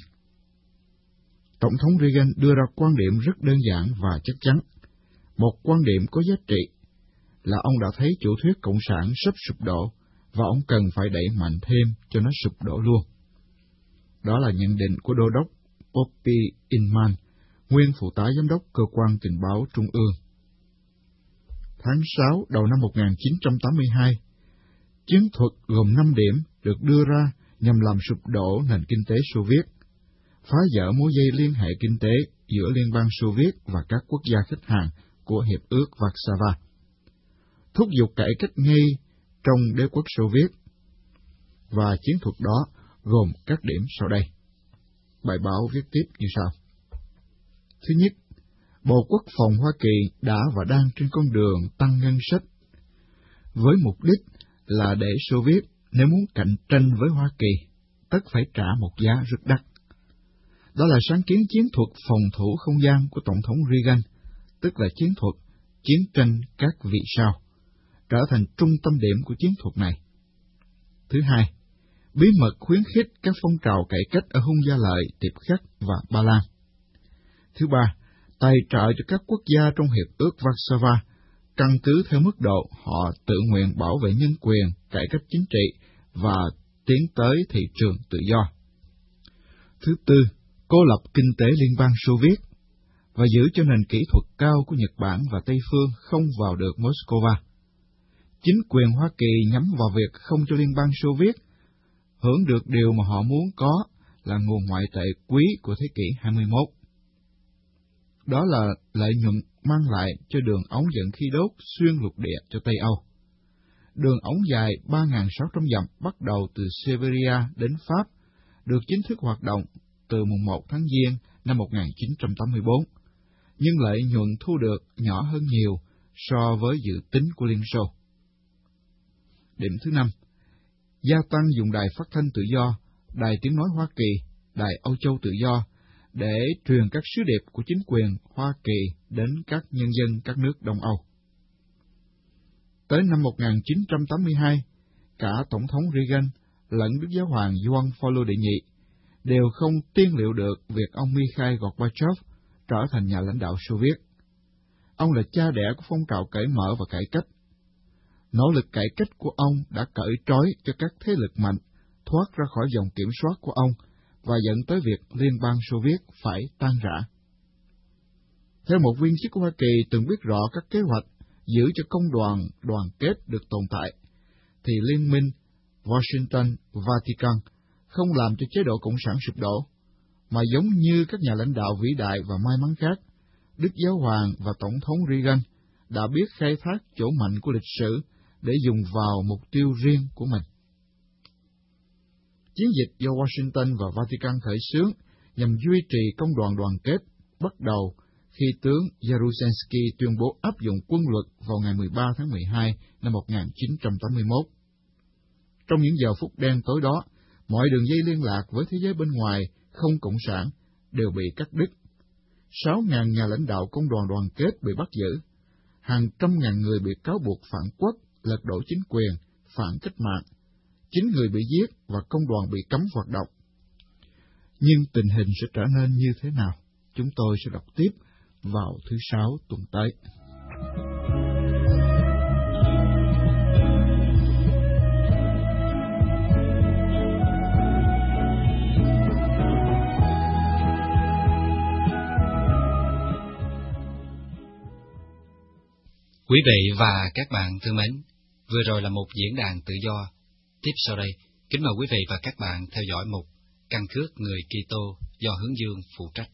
Tổng thống Reagan đưa ra quan điểm rất đơn giản và chắc chắn. Một quan điểm có giá trị là ông đã thấy chủ thuyết Cộng sản sắp sụp đổ và ông cần phải đẩy mạnh thêm cho nó sụp đổ luôn. Đó là nhận định của Đô đốc Poppy Inman, nguyên phụ tá giám đốc Cơ quan Tình báo Trung ương. Tháng 6 đầu năm 1982, chiến thuật gồm 5 điểm được đưa ra nhằm làm sụp đổ nền kinh tế Xô Viết, phá vỡ mối dây liên hệ kinh tế giữa Liên bang Xô Viết và các quốc gia khách hàng của Hiệp ước Warsaw, thúc giục cải cách ngay trong đế quốc Xô Viết. Và chiến thuật đó gồm các điểm sau đây. Bài báo viết tiếp như sau. Thứ nhất, Bộ Quốc phòng Hoa Kỳ đã và đang trên con đường tăng ngân sách, với mục đích là để Xô Viết nếu muốn cạnh tranh với Hoa Kỳ, tất phải trả một giá rất đắt. Đó là sáng kiến chiến thuật phòng thủ không gian của Tổng thống Reagan, tức là chiến thuật chiến tranh các vì sao, trở thành trung tâm điểm của chiến thuật này. Thứ hai, bí mật khuyến khích các phong trào cải cách ở Hung Gia Lợi, Tiệp Khắc và Ba Lan. Thứ ba, tài trợ cho các quốc gia trong Hiệp ước Warsaw, căn cứ theo mức độ họ tự nguyện bảo vệ nhân quyền, cải cách chính trị và tiến tới thị trường tự do. Thứ tư, cô lập kinh tế Liên bang Xô Viết và giữ cho nền kỹ thuật cao của Nhật Bản và Tây phương không vào được Moscow. Chính quyền Hoa Kỳ nhắm vào việc không cho Liên bang Xô Viết hưởng được điều mà họ muốn có là nguồn ngoại tệ quý của thế kỷ 21. Đó là lợi nhuận mang lại cho đường ống dẫn khí đốt xuyên lục địa cho Tây Âu. Đường ống dài 3.600 dặm bắt đầu từ Siberia đến Pháp, được chính thức hoạt động từ mùng 1 tháng Giêng năm 1984, nhưng lợi nhuận thu được nhỏ hơn nhiều so với dự tính của Liên Xô. Điểm thứ 5, gia tăng dùng đài phát thanh tự do, đài tiếng nói Hoa Kỳ, đài Âu Châu tự do, để truyền các sứ điệp của chính quyền Hoa Kỳ đến các nhân dân các nước Đông Âu. Tới năm 1982, cả Tổng thống Reagan lẫn Đức Giáo hoàng Gioan Phaolô đệ nhị đều không tiên liệu được việc ông Mikhail Gorbachev trở thành nhà lãnh đạo Xô Viết. Ông là cha đẻ của phong trào cởi mở và cải cách. Nỗ lực cải cách của ông đã cởi trói cho các thế lực mạnh thoát ra khỏi vòng kiểm soát của ông và dẫn tới việc Liên bang Xô Viết phải tan rã. Theo một viên chức của Hoa Kỳ từng biết rõ các kế hoạch giữ cho công đoàn kết được tồn tại, thì Liên minh Washington, Vatican không làm cho chế độ Cộng sản sụp đổ, mà giống như các nhà lãnh đạo vĩ đại và may mắn khác, Đức Giáo hoàng và Tổng thống Reagan đã biết khai thác chỗ mạnh của lịch sử để dùng vào mục tiêu riêng của mình. Chiến dịch do Washington và Vatican khởi xướng nhằm duy trì công đoàn đoàn kết bắt đầu khi tướng Jaruzelski tuyên bố áp dụng quân luật vào ngày 13 tháng 12 năm 1981. Trong những giờ phút đen tối đó, mọi đường dây liên lạc với thế giới bên ngoài không cộng sản đều bị cắt đứt. 6.000 nhà lãnh đạo công đoàn đoàn kết bị bắt giữ. Hàng trăm ngàn người bị cáo buộc phản quốc, lật đổ chính quyền, phản cách mạng. 9 người bị giết và công đoàn bị cấm hoạt động. Nhưng tình hình sẽ trở nên như thế nào? Chúng tôi sẽ đọc tiếp vào thứ Sáu tuần tới. Quý vị và các bạn thân mến, vừa rồi là một diễn đàn tự do. Tiếp sau đây, kính mời quý vị và các bạn theo dõi mục Căn cước người Kitô do Hướng Dương phụ trách.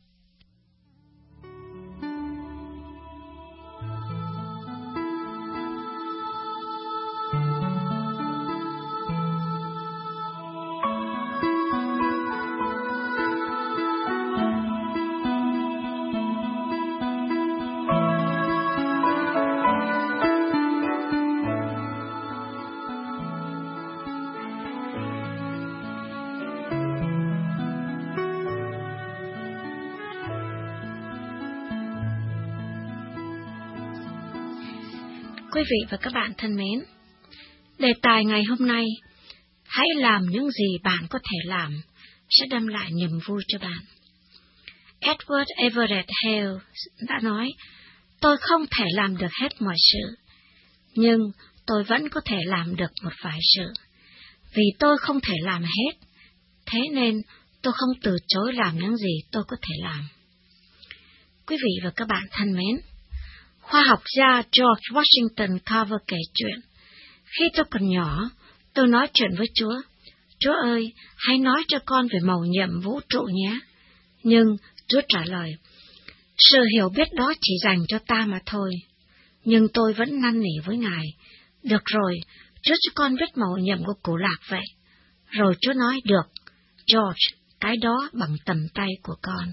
Quý vị và các bạn thân mến, đề tài ngày hôm nay, hãy làm những gì bạn có thể làm, sẽ đem lại niềm vui cho bạn. Edward Everett Hale đã nói, tôi không thể làm được hết mọi sự, nhưng tôi vẫn có thể làm được một vài sự. Vì tôi không thể làm hết, thế nên tôi không từ chối làm những gì tôi có thể làm. Quý vị và các bạn thân mến, khoa học gia George Washington Carver kể chuyện. Khi tôi còn nhỏ, tôi nói chuyện với Chúa. Chúa ơi, hãy nói cho con về mầu nhiệm vũ trụ nhé. Nhưng Chúa trả lời, sự hiểu biết đó chỉ dành cho ta mà thôi. Nhưng tôi vẫn năn nỉ với Ngài. Được rồi, Chúa cho con biết mầu nhiệm của củ lạc vậy. Rồi Chúa nói, được, George, cái đó bằng tầm tay của con.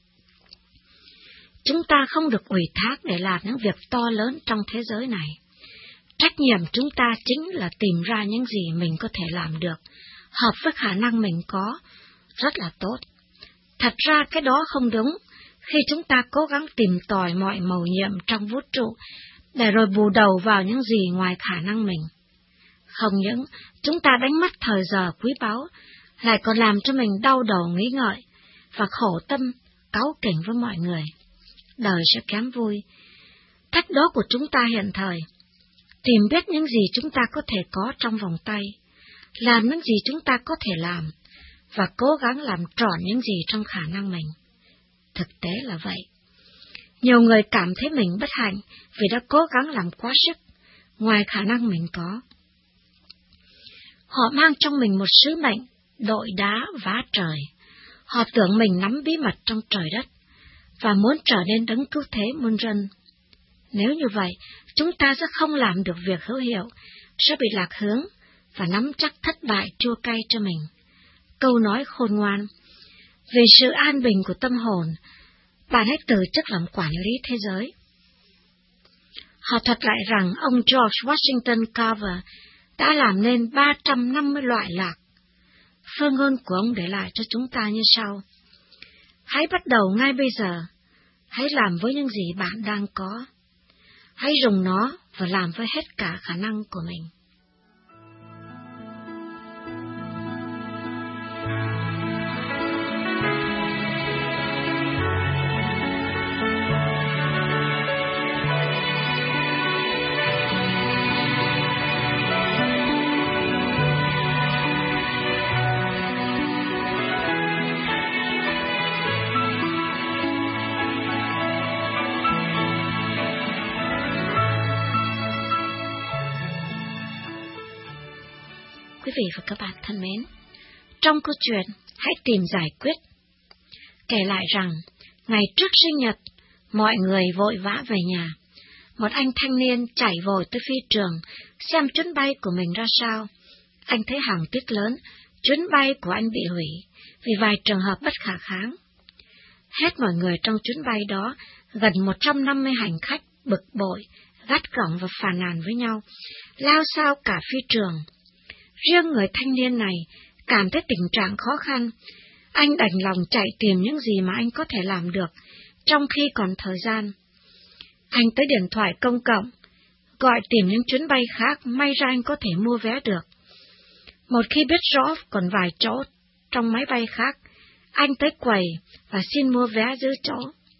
Chúng ta không được ủy thác để làm những việc to lớn trong thế giới này. Trách nhiệm chúng ta chính là tìm ra những gì mình có thể làm được, hợp với khả năng mình có, rất là tốt. Thật ra cái đó không đúng, khi chúng ta cố gắng tìm tòi mọi mầu nhiệm trong vũ trụ, để rồi bù đầu vào những gì ngoài khả năng mình. Không những chúng ta đánh mất thời giờ quý báu, lại còn làm cho mình đau đầu nghĩ ngợi, và khổ tâm, cáu kỉnh với mọi người. Đời sẽ kém vui. Thách đố của chúng ta hiện thời, tìm biết những gì chúng ta có thể có trong vòng tay, làm những gì chúng ta có thể làm, và cố gắng làm trọn những gì trong khả năng mình. Thực tế là vậy. Nhiều người cảm thấy mình bất hạnh vì đã cố gắng làm quá sức, ngoài khả năng mình có. Họ mang trong mình một sứ mệnh, đội đá vá trời. Họ tưởng mình nắm bí mật trong trời đất, và muốn trở nên đấng cứu thế muôn dân. Nếu như vậy, chúng ta sẽ không làm được việc hữu hiệu, sẽ bị lạc hướng, và nắm chắc thất bại chua cay cho mình. Câu nói khôn ngoan, vì sự an bình của tâm hồn, bạn hãy từ chức làm quản lý thế giới. Họ thuật lại rằng ông George Washington Carver đã làm nên 350 loại lạc. Phương ngôn của ông để lại cho chúng ta như sau. Hãy bắt đầu ngay bây giờ. Hãy làm với những gì bạn đang có. Hãy dùng nó và làm với hết cả khả năng của mình. Quý vị và các bạn thân mến, trong câu chuyện Hãy tìm giải quyết, kể lại rằng, ngày trước sinh nhật, Mọi người vội vã về nhà. Một anh thanh niên chạy vội tới phi trường, xem chuyến bay của mình ra sao. Anh thấy hằng tiếc lớn, chuyến bay của anh bị hủy, vì vài trường hợp bất khả kháng. Hết mọi người trong chuyến bay đó, gần 150 hành khách bực bội, gắt gỏng và phàn nàn với nhau, lao xao cả phi trường. Riêng người thanh niên này cảm thấy tình trạng khó khăn. Anh đành lòng chạy tìm những gì mà anh có thể làm được, trong khi còn thời gian. Anh tới điện thoại công cộng, gọi tìm những chuyến bay khác, may ra anh có thể mua vé được. Một khi biết rõ còn vài chỗ trong máy bay khác, anh tới quầy và xin mua vé giữ chỗ.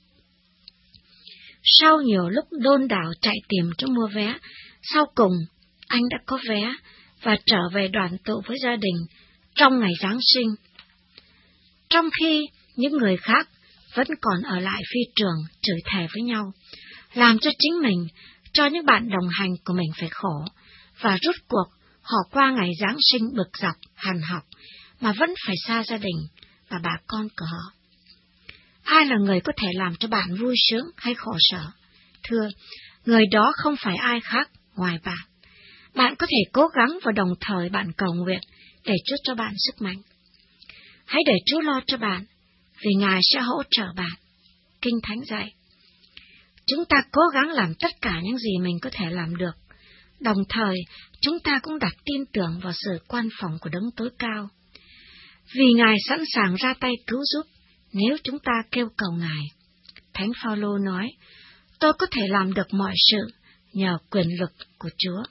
Sau nhiều lúc đôn đảo chạy tìm cho mua vé, sau cùng anh đã có vé và trở về đoàn tụ với gia đình trong ngày Giáng sinh. Trong khi những người khác vẫn còn ở lại phi trường chửi thề với nhau, làm cho chính mình, cho những bạn đồng hành của mình phải khổ, và rút cuộc họ qua ngày Giáng sinh bực dọc, hằn học, mà vẫn phải xa gia đình và bà con của họ. Ai là người có thể làm cho bạn vui sướng hay khổ sở? Thưa, người đó không phải ai khác ngoài bạn. Bạn có thể cố gắng và đồng thời bạn cầu nguyện để Chúa cho bạn sức mạnh. Hãy để Chúa lo cho bạn, vì Ngài sẽ hỗ trợ bạn. Kinh Thánh dạy, chúng ta cố gắng làm tất cả những gì mình có thể làm được. Đồng thời, chúng ta cũng đặt tin tưởng vào sự quan phòng của Đấng Tối Cao. Vì Ngài sẵn sàng ra tay cứu giúp nếu chúng ta kêu cầu Ngài. Thánh Phaolô nói, tôi có thể làm được mọi sự nhờ quyền lực của Chúa.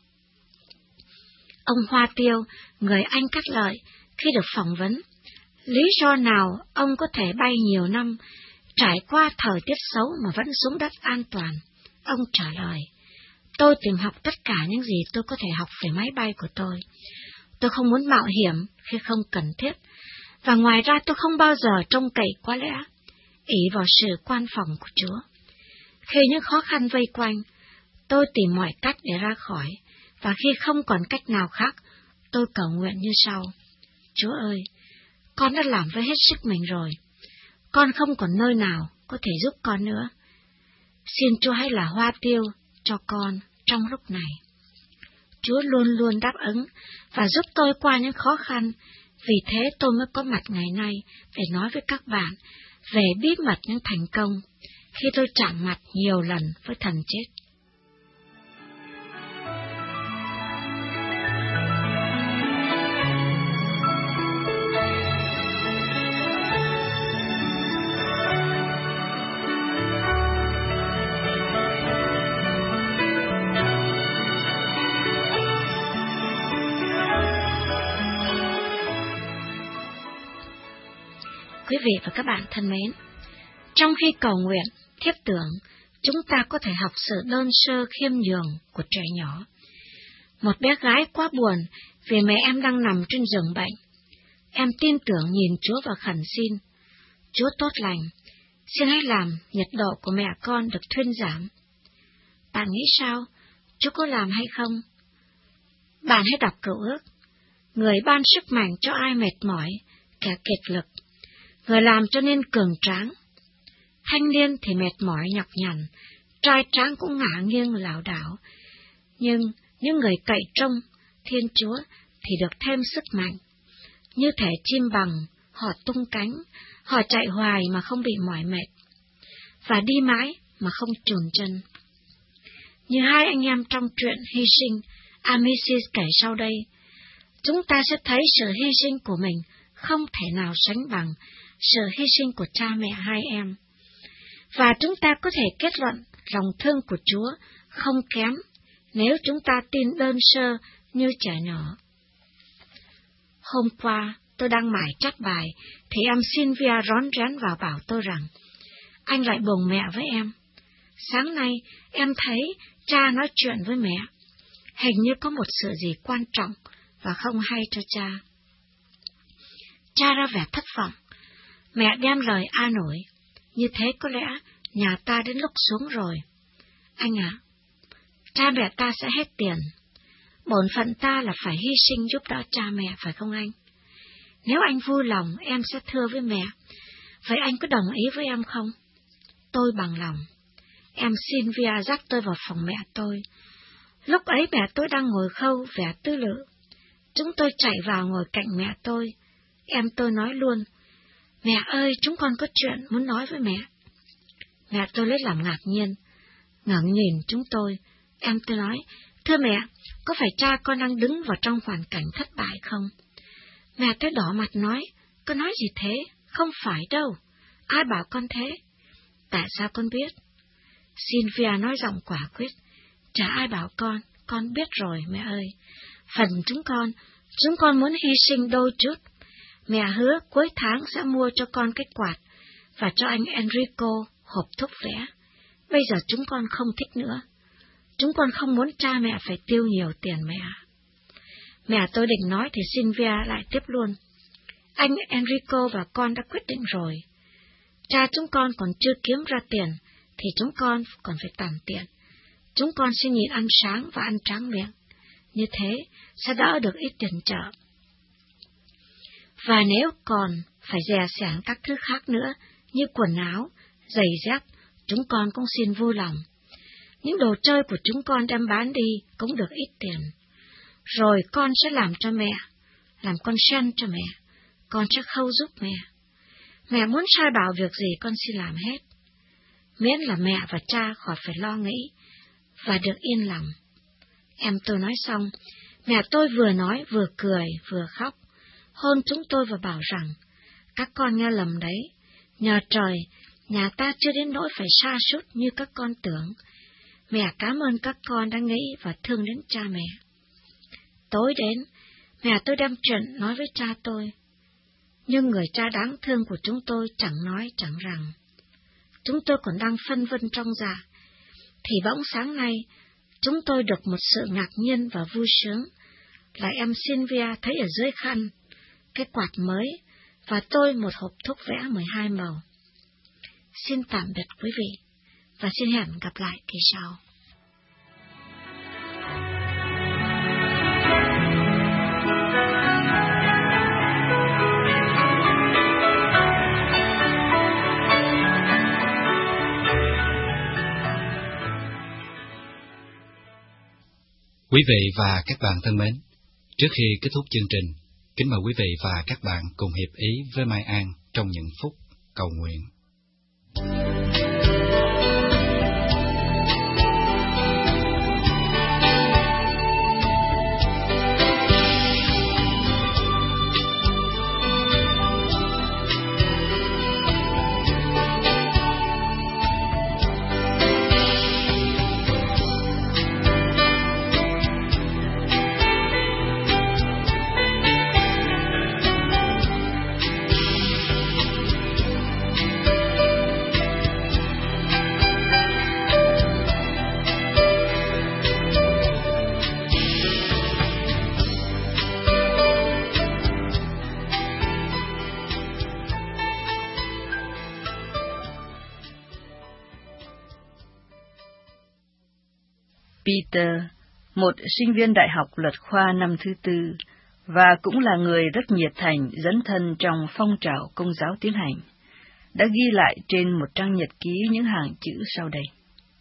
Ông Hoa Tiêu, người Anh cắt lợi, khi được phỏng vấn, lý do nào ông có thể bay nhiều năm, trải qua thời tiết xấu mà vẫn xuống đất an toàn? Ông trả lời, tôi tìm học tất cả những gì tôi có thể học về máy bay của tôi. Tôi không muốn mạo hiểm khi không cần thiết, và ngoài ra tôi không bao giờ trông cậy quá lẽ, ỷ vào sự quan phòng của Chúa. Khi những khó khăn vây quanh, tôi tìm mọi cách để ra khỏi, và khi không còn cách nào khác, tôi cầu nguyện như sau. Chúa ơi, con đã làm với hết sức mình rồi. Con không còn nơi nào có thể giúp con nữa. Xin Chúa hãy là hoa tiêu cho con trong lúc này. Chúa luôn luôn đáp ứng và giúp tôi qua những khó khăn. Vì thế tôi mới có mặt ngày nay để nói với các bạn về bí mật những thành công khi tôi chạm mặt nhiều lần với thần chết. Quý vị và các bạn thân mến, trong khi cầu nguyện, thiết tưởng, chúng ta có thể học sự đơn sơ khiêm nhường của trẻ nhỏ. Một bé gái quá buồn vì mẹ em đang nằm trên giường bệnh. Em tin tưởng nhìn Chúa và khẩn xin, Chúa tốt lành, xin hãy làm nhiệt độ của mẹ con được thuyên giảm. Bạn nghĩ sao? Chúa có làm hay không? Bạn hãy đọc Cựu Ước. Người ban sức mạnh cho ai mệt mỏi, kẻ kiệt lực. Người làm cho nên cường tráng. Thanh niên thì mệt mỏi nhọc nhằn, trai tráng cũng ngả nghiêng lảo đảo. Nhưng những người cậy trông Thiên Chúa thì được thêm sức mạnh. Như thể chim bằng, họ tung cánh, họ chạy hoài mà không bị mỏi mệt, và đi mãi mà không chùn chân. Như hai anh em trong truyện hy sinh Amisis kể sau đây, chúng ta sẽ thấy sự hy sinh của mình không thể nào sánh bằng sự hy sinh của cha mẹ hai em. Và chúng ta có thể kết luận lòng thương của Chúa không kém nếu chúng ta tin đơn sơ như trẻ nhỏ. Hôm qua, tôi đang mải chép bài, thì em Sylvia rón rén vào bảo tôi rằng, anh lại buồn mẹ với em. Sáng nay, em thấy cha nói chuyện với mẹ. Hình như có một sự gì quan trọng và không hay cho cha. Cha ra vẻ thất vọng. Mẹ đem lời an ủi, như thế có lẽ nhà ta đến lúc xuống rồi. Anh ạ, cha mẹ ta sẽ hết tiền. Bổn phận ta là phải hy sinh giúp đỡ cha mẹ, phải không anh? Nếu anh vui lòng, em sẽ thưa với mẹ. Vậy anh có đồng ý với em không? tôi bằng lòng. Em Sylvia dắt tôi vào phòng mẹ tôi. Lúc ấy mẹ tôi đang ngồi khâu vẻ tư lự. Chúng tôi chạy vào ngồi cạnh mẹ tôi. Em tôi nói luôn, mẹ ơi, chúng con có chuyện muốn nói với mẹ. Mẹ tôi lấy làm ngạc nhiên, ngẩng nhìn chúng tôi. Em tôi nói, thưa mẹ, có phải cha con đang đứng vào trong hoàn cảnh thất bại không? Mẹ tôi đỏ mặt nói, con nói gì thế? Không phải đâu. Ai bảo con thế? Tại sao con biết? Sylvia nói giọng quả quyết, chả ai bảo con biết rồi mẹ ơi. Phần chúng con muốn hy sinh đôi chút. Mẹ hứa cuối tháng sẽ mua cho con cái quạt và cho anh Enrico hộp thuốc vẽ. Bây giờ chúng con không thích nữa. Chúng con không muốn cha mẹ phải tiêu nhiều tiền mẹ. Mẹ tôi định nói thì Sylvia lại tiếp luôn. Anh Enrico và con đã quyết định rồi. Cha chúng con còn chưa kiếm ra tiền, thì chúng con còn phải tàn tiền. Chúng con xin nhịn ăn sáng và ăn tráng miệng. Như thế sẽ đỡ được ít tiền chợ. Và nếu còn phải dè sẻn các thứ khác nữa, như quần áo, giày dép, chúng con cũng xin vui lòng. Những đồ chơi của chúng con đem bán đi cũng được ít tiền. Rồi con sẽ làm cho mẹ, làm con sen cho mẹ, con sẽ khâu giúp mẹ. Mẹ muốn sai bảo việc gì con xin làm hết. Miễn là mẹ và cha khỏi phải lo nghĩ và được yên lòng. Em tôi nói xong, mẹ tôi vừa nói vừa cười vừa khóc, hôn chúng tôi và bảo rằng, các con nghe lầm đấy, nhờ trời, nhà ta chưa đến nỗi phải sa sút như các con tưởng. Mẹ cảm ơn các con đã nghĩ và thương đến cha mẹ. Tối đến, mẹ tôi đem chuyện nói với cha tôi. Nhưng người cha đáng thương của chúng tôi chẳng nói chẳng rằng. Chúng tôi còn đang phân vân trong dạ, thì bỗng sáng nay, chúng tôi được một sự ngạc nhiên và vui sướng, là em Sylvia thấy ở dưới khăn cái quạt mới, và tôi một hộp thuốc vẽ 12 màu. Xin tạm biệt quý vị, và xin hẹn gặp lại kỳ sau. Quý vị và các bạn thân mến, trước khi kết thúc chương trình, kính mời quý vị và các bạn cùng hiệp ý với Mai An trong những phút cầu nguyện. Peter, một sinh viên đại học luật khoa năm thứ tư, và cũng là người rất nhiệt thành dấn thân trong phong trào Công giáo tiến hành, đã ghi lại trên một trang nhật ký những hàng chữ sau đây.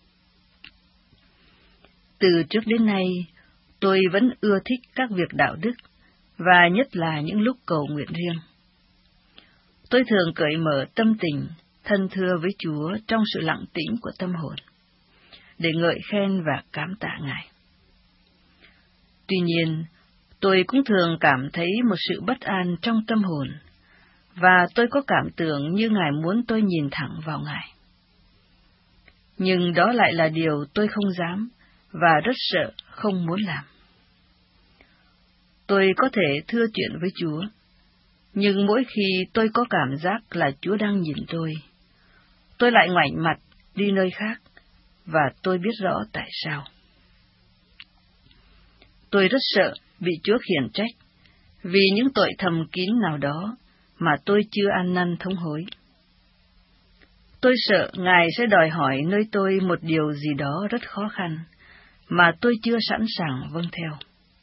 Từ trước đến nay, tôi vẫn ưa thích các việc đạo đức, và nhất là những lúc cầu nguyện riêng. Tôi thường cởi mở tâm tình, thân thưa với Chúa trong sự lặng tĩnh của tâm hồn, để ngợi khen và cảm tạ Ngài. Tuy nhiên, tôi cũng thường cảm thấy một sự bất an trong tâm hồn, và tôi có cảm tưởng như Ngài muốn tôi nhìn thẳng vào Ngài. Nhưng đó lại là điều tôi không dám, và rất sợ không muốn làm. Tôi có thể thưa chuyện với Chúa, nhưng mỗi khi tôi có cảm giác là Chúa đang nhìn tôi lại ngoảnh mặt đi nơi khác, và tôi biết rõ tại sao. Tôi rất sợ bị Chúa khiển trách vì những tội thầm kín nào đó mà tôi chưa ăn năn thống hối. Tôi sợ Ngài sẽ đòi hỏi nơi tôi một điều gì đó rất khó khăn mà tôi chưa sẵn sàng vâng theo.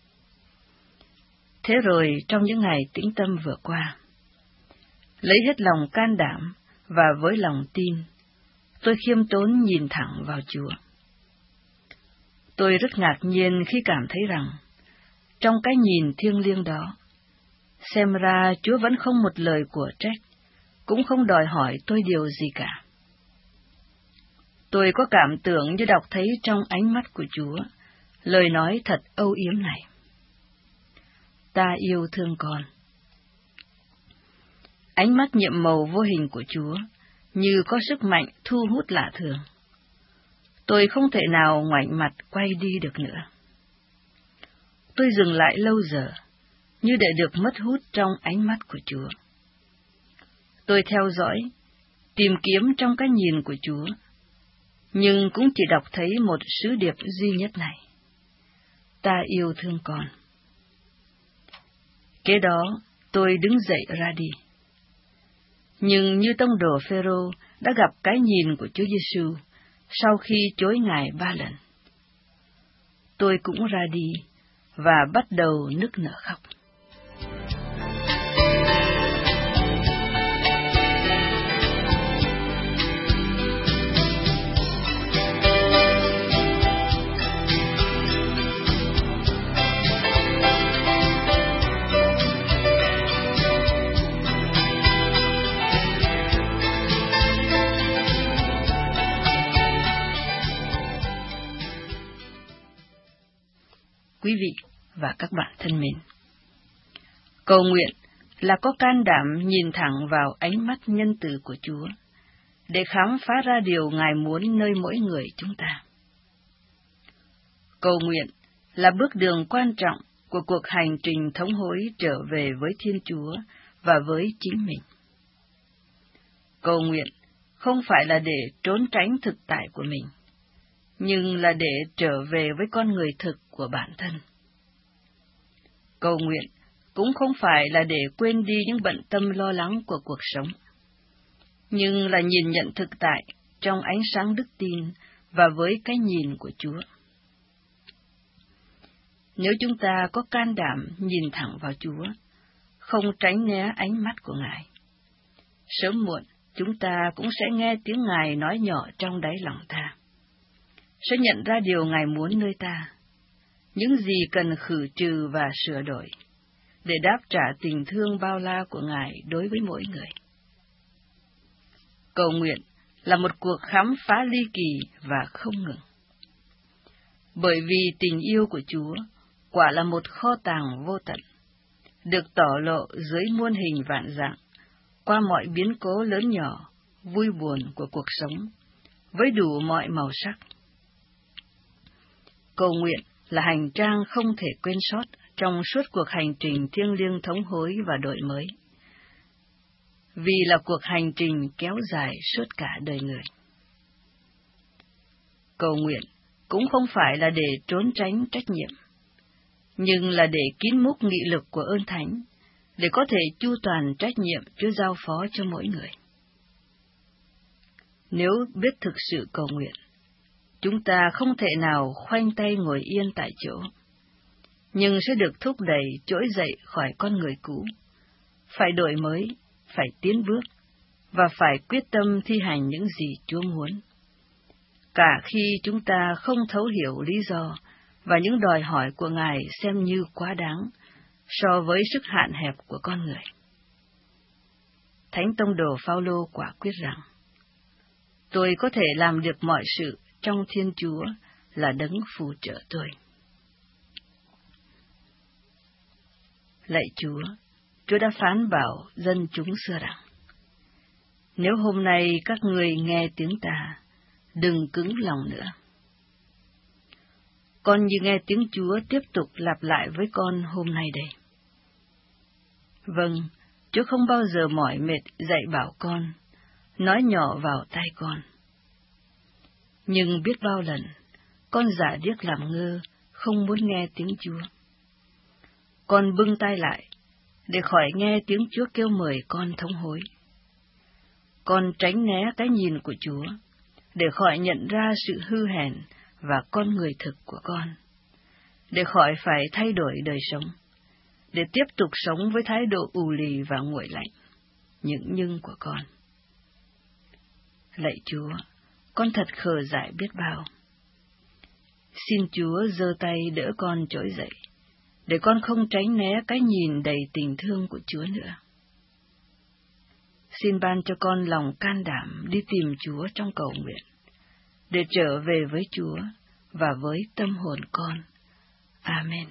Thế rồi trong những ngày tĩnh tâm vừa qua, lấy hết lòng can đảm và với lòng tin, Tôi khiêm tốn nhìn thẳng vào Chúa. Tôi rất ngạc nhiên khi cảm thấy rằng, trong cái nhìn thiêng liêng đó, xem ra Chúa vẫn không một lời của trách, cũng không đòi hỏi tôi điều gì cả. Tôi có cảm tưởng như đọc thấy trong ánh mắt của Chúa lời nói thật âu yếm này: ta yêu thương con. Ánh mắt nhiệm màu vô hình của Chúa như có sức mạnh thu hút lạ thường. Tôi không thể nào ngoảnh mặt quay đi được nữa. Tôi dừng lại lâu giờ, như để được mất hút trong ánh mắt của Chúa. Tôi theo dõi, tìm kiếm trong cái nhìn của Chúa, nhưng cũng chỉ đọc thấy một sứ điệp duy nhất này: ta yêu thương con. Kế đó, tôi đứng dậy ra đi. Nhưng như tông đồ Phêrô đã gặp cái nhìn của Chúa Giêsu sau khi chối Ngài 3 lần, tôi cũng ra đi và bắt đầu nức nở khóc. Quý vị và các bạn thân mến, cầu nguyện là có can đảm nhìn thẳng vào ánh mắt nhân từ của Chúa để khám phá ra điều Ngài muốn nơi mỗi người chúng ta. Cầu nguyện là bước đường quan trọng của cuộc hành trình thống hối trở về với Thiên Chúa và với chính mình. Cầu nguyện không phải là để trốn tránh thực tại của mình, nhưng là để trở về với con người thực của bản thân. Cầu nguyện cũng không phải là để quên đi những bận tâm lo lắng của cuộc sống, nhưng là nhìn nhận thực tại trong ánh sáng đức tin và với cái nhìn của Chúa. Nếu chúng ta có can đảm nhìn thẳng vào Chúa, không tránh né ánh mắt của Ngài, sớm muộn chúng ta cũng sẽ nghe tiếng Ngài nói nhỏ trong đáy lòng ta, sẽ nhận ra điều Ngài muốn nơi ta, những gì cần khử trừ và sửa đổi, để đáp trả tình thương bao la của Ngài đối với mỗi người. Cầu nguyện là một cuộc khám phá ly kỳ và không ngừng. Bởi vì tình yêu của Chúa quả là một kho tàng vô tận, được tỏ lộ dưới muôn hình vạn dạng, qua mọi biến cố lớn nhỏ, vui buồn của cuộc sống, với đủ mọi màu sắc. Cầu nguyện là hành trang không thể quên sót trong suốt cuộc hành trình thiêng liêng thống hối và đổi mới, vì là cuộc hành trình kéo dài suốt cả đời người. Cầu nguyện cũng không phải là để trốn tránh trách nhiệm, nhưng là để kín múc nghị lực của ơn thánh, để có thể chu toàn trách nhiệm Chúa giao phó cho mỗi người. Nếu biết thực sự cầu nguyện, chúng ta không thể nào khoanh tay ngồi yên tại chỗ, nhưng sẽ được thúc đẩy trỗi dậy khỏi con người cũ, phải đổi mới, phải tiến bước, và phải quyết tâm thi hành những gì Chúa muốn. Cả khi chúng ta không thấu hiểu lý do và những đòi hỏi của Ngài xem như quá đáng so với sức hạn hẹp của con người. Thánh tông đồ Phao-lô quả quyết rằng, tôi có thể làm được mọi sự trong Thiên Chúa là đấng phù trợ tôi. Lạy Chúa, Chúa đã phán bảo dân chúng xưa rằng, nếu hôm nay các ngươi nghe tiếng ta, đừng cứng lòng nữa. Con như nghe tiếng Chúa tiếp tục lặp lại với con hôm nay đây. Vâng, Chúa không bao giờ mỏi mệt dạy bảo con, nói nhỏ vào tai con. Nhưng biết bao lần, con giả điếc làm ngơ, không muốn nghe tiếng Chúa. Con bưng tai lại, để khỏi nghe tiếng Chúa kêu mời con thống hối. Con tránh né cái nhìn của Chúa, để khỏi nhận ra sự hư hèn và con người thực của con, để khỏi phải thay đổi đời sống, để tiếp tục sống với thái độ ù lì và nguội lạnh, những nhưng của con. Lạy Chúa, con thật khờ dại biết bao. Xin Chúa giơ tay đỡ con trỗi dậy, để con không tránh né cái nhìn đầy tình thương của Chúa nữa. Xin ban cho con lòng can đảm đi tìm Chúa trong cầu nguyện, để trở về với Chúa và với tâm hồn con. Amen.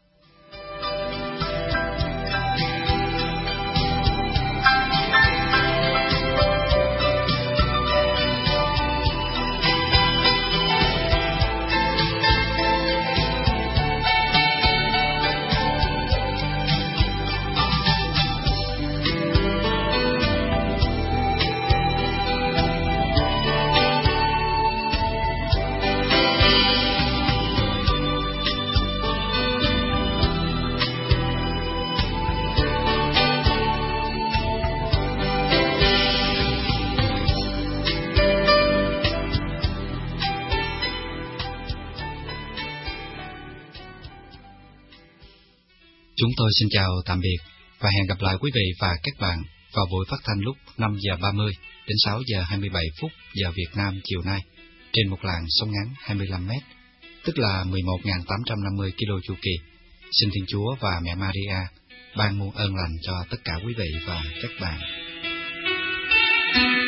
Chúng tôi xin chào tạm biệt và hẹn gặp lại quý vị và các bạn vào buổi phát thanh lúc 5 giờ 30 đến 6 giờ 27 phút giờ Việt Nam chiều nay trên một làn sóng ngắn 25 mét, tức là 11.850 km chu kỳ. Xin Thiên Chúa và Mẹ Maria ban muôn ơn lành cho tất cả quý vị và các bạn.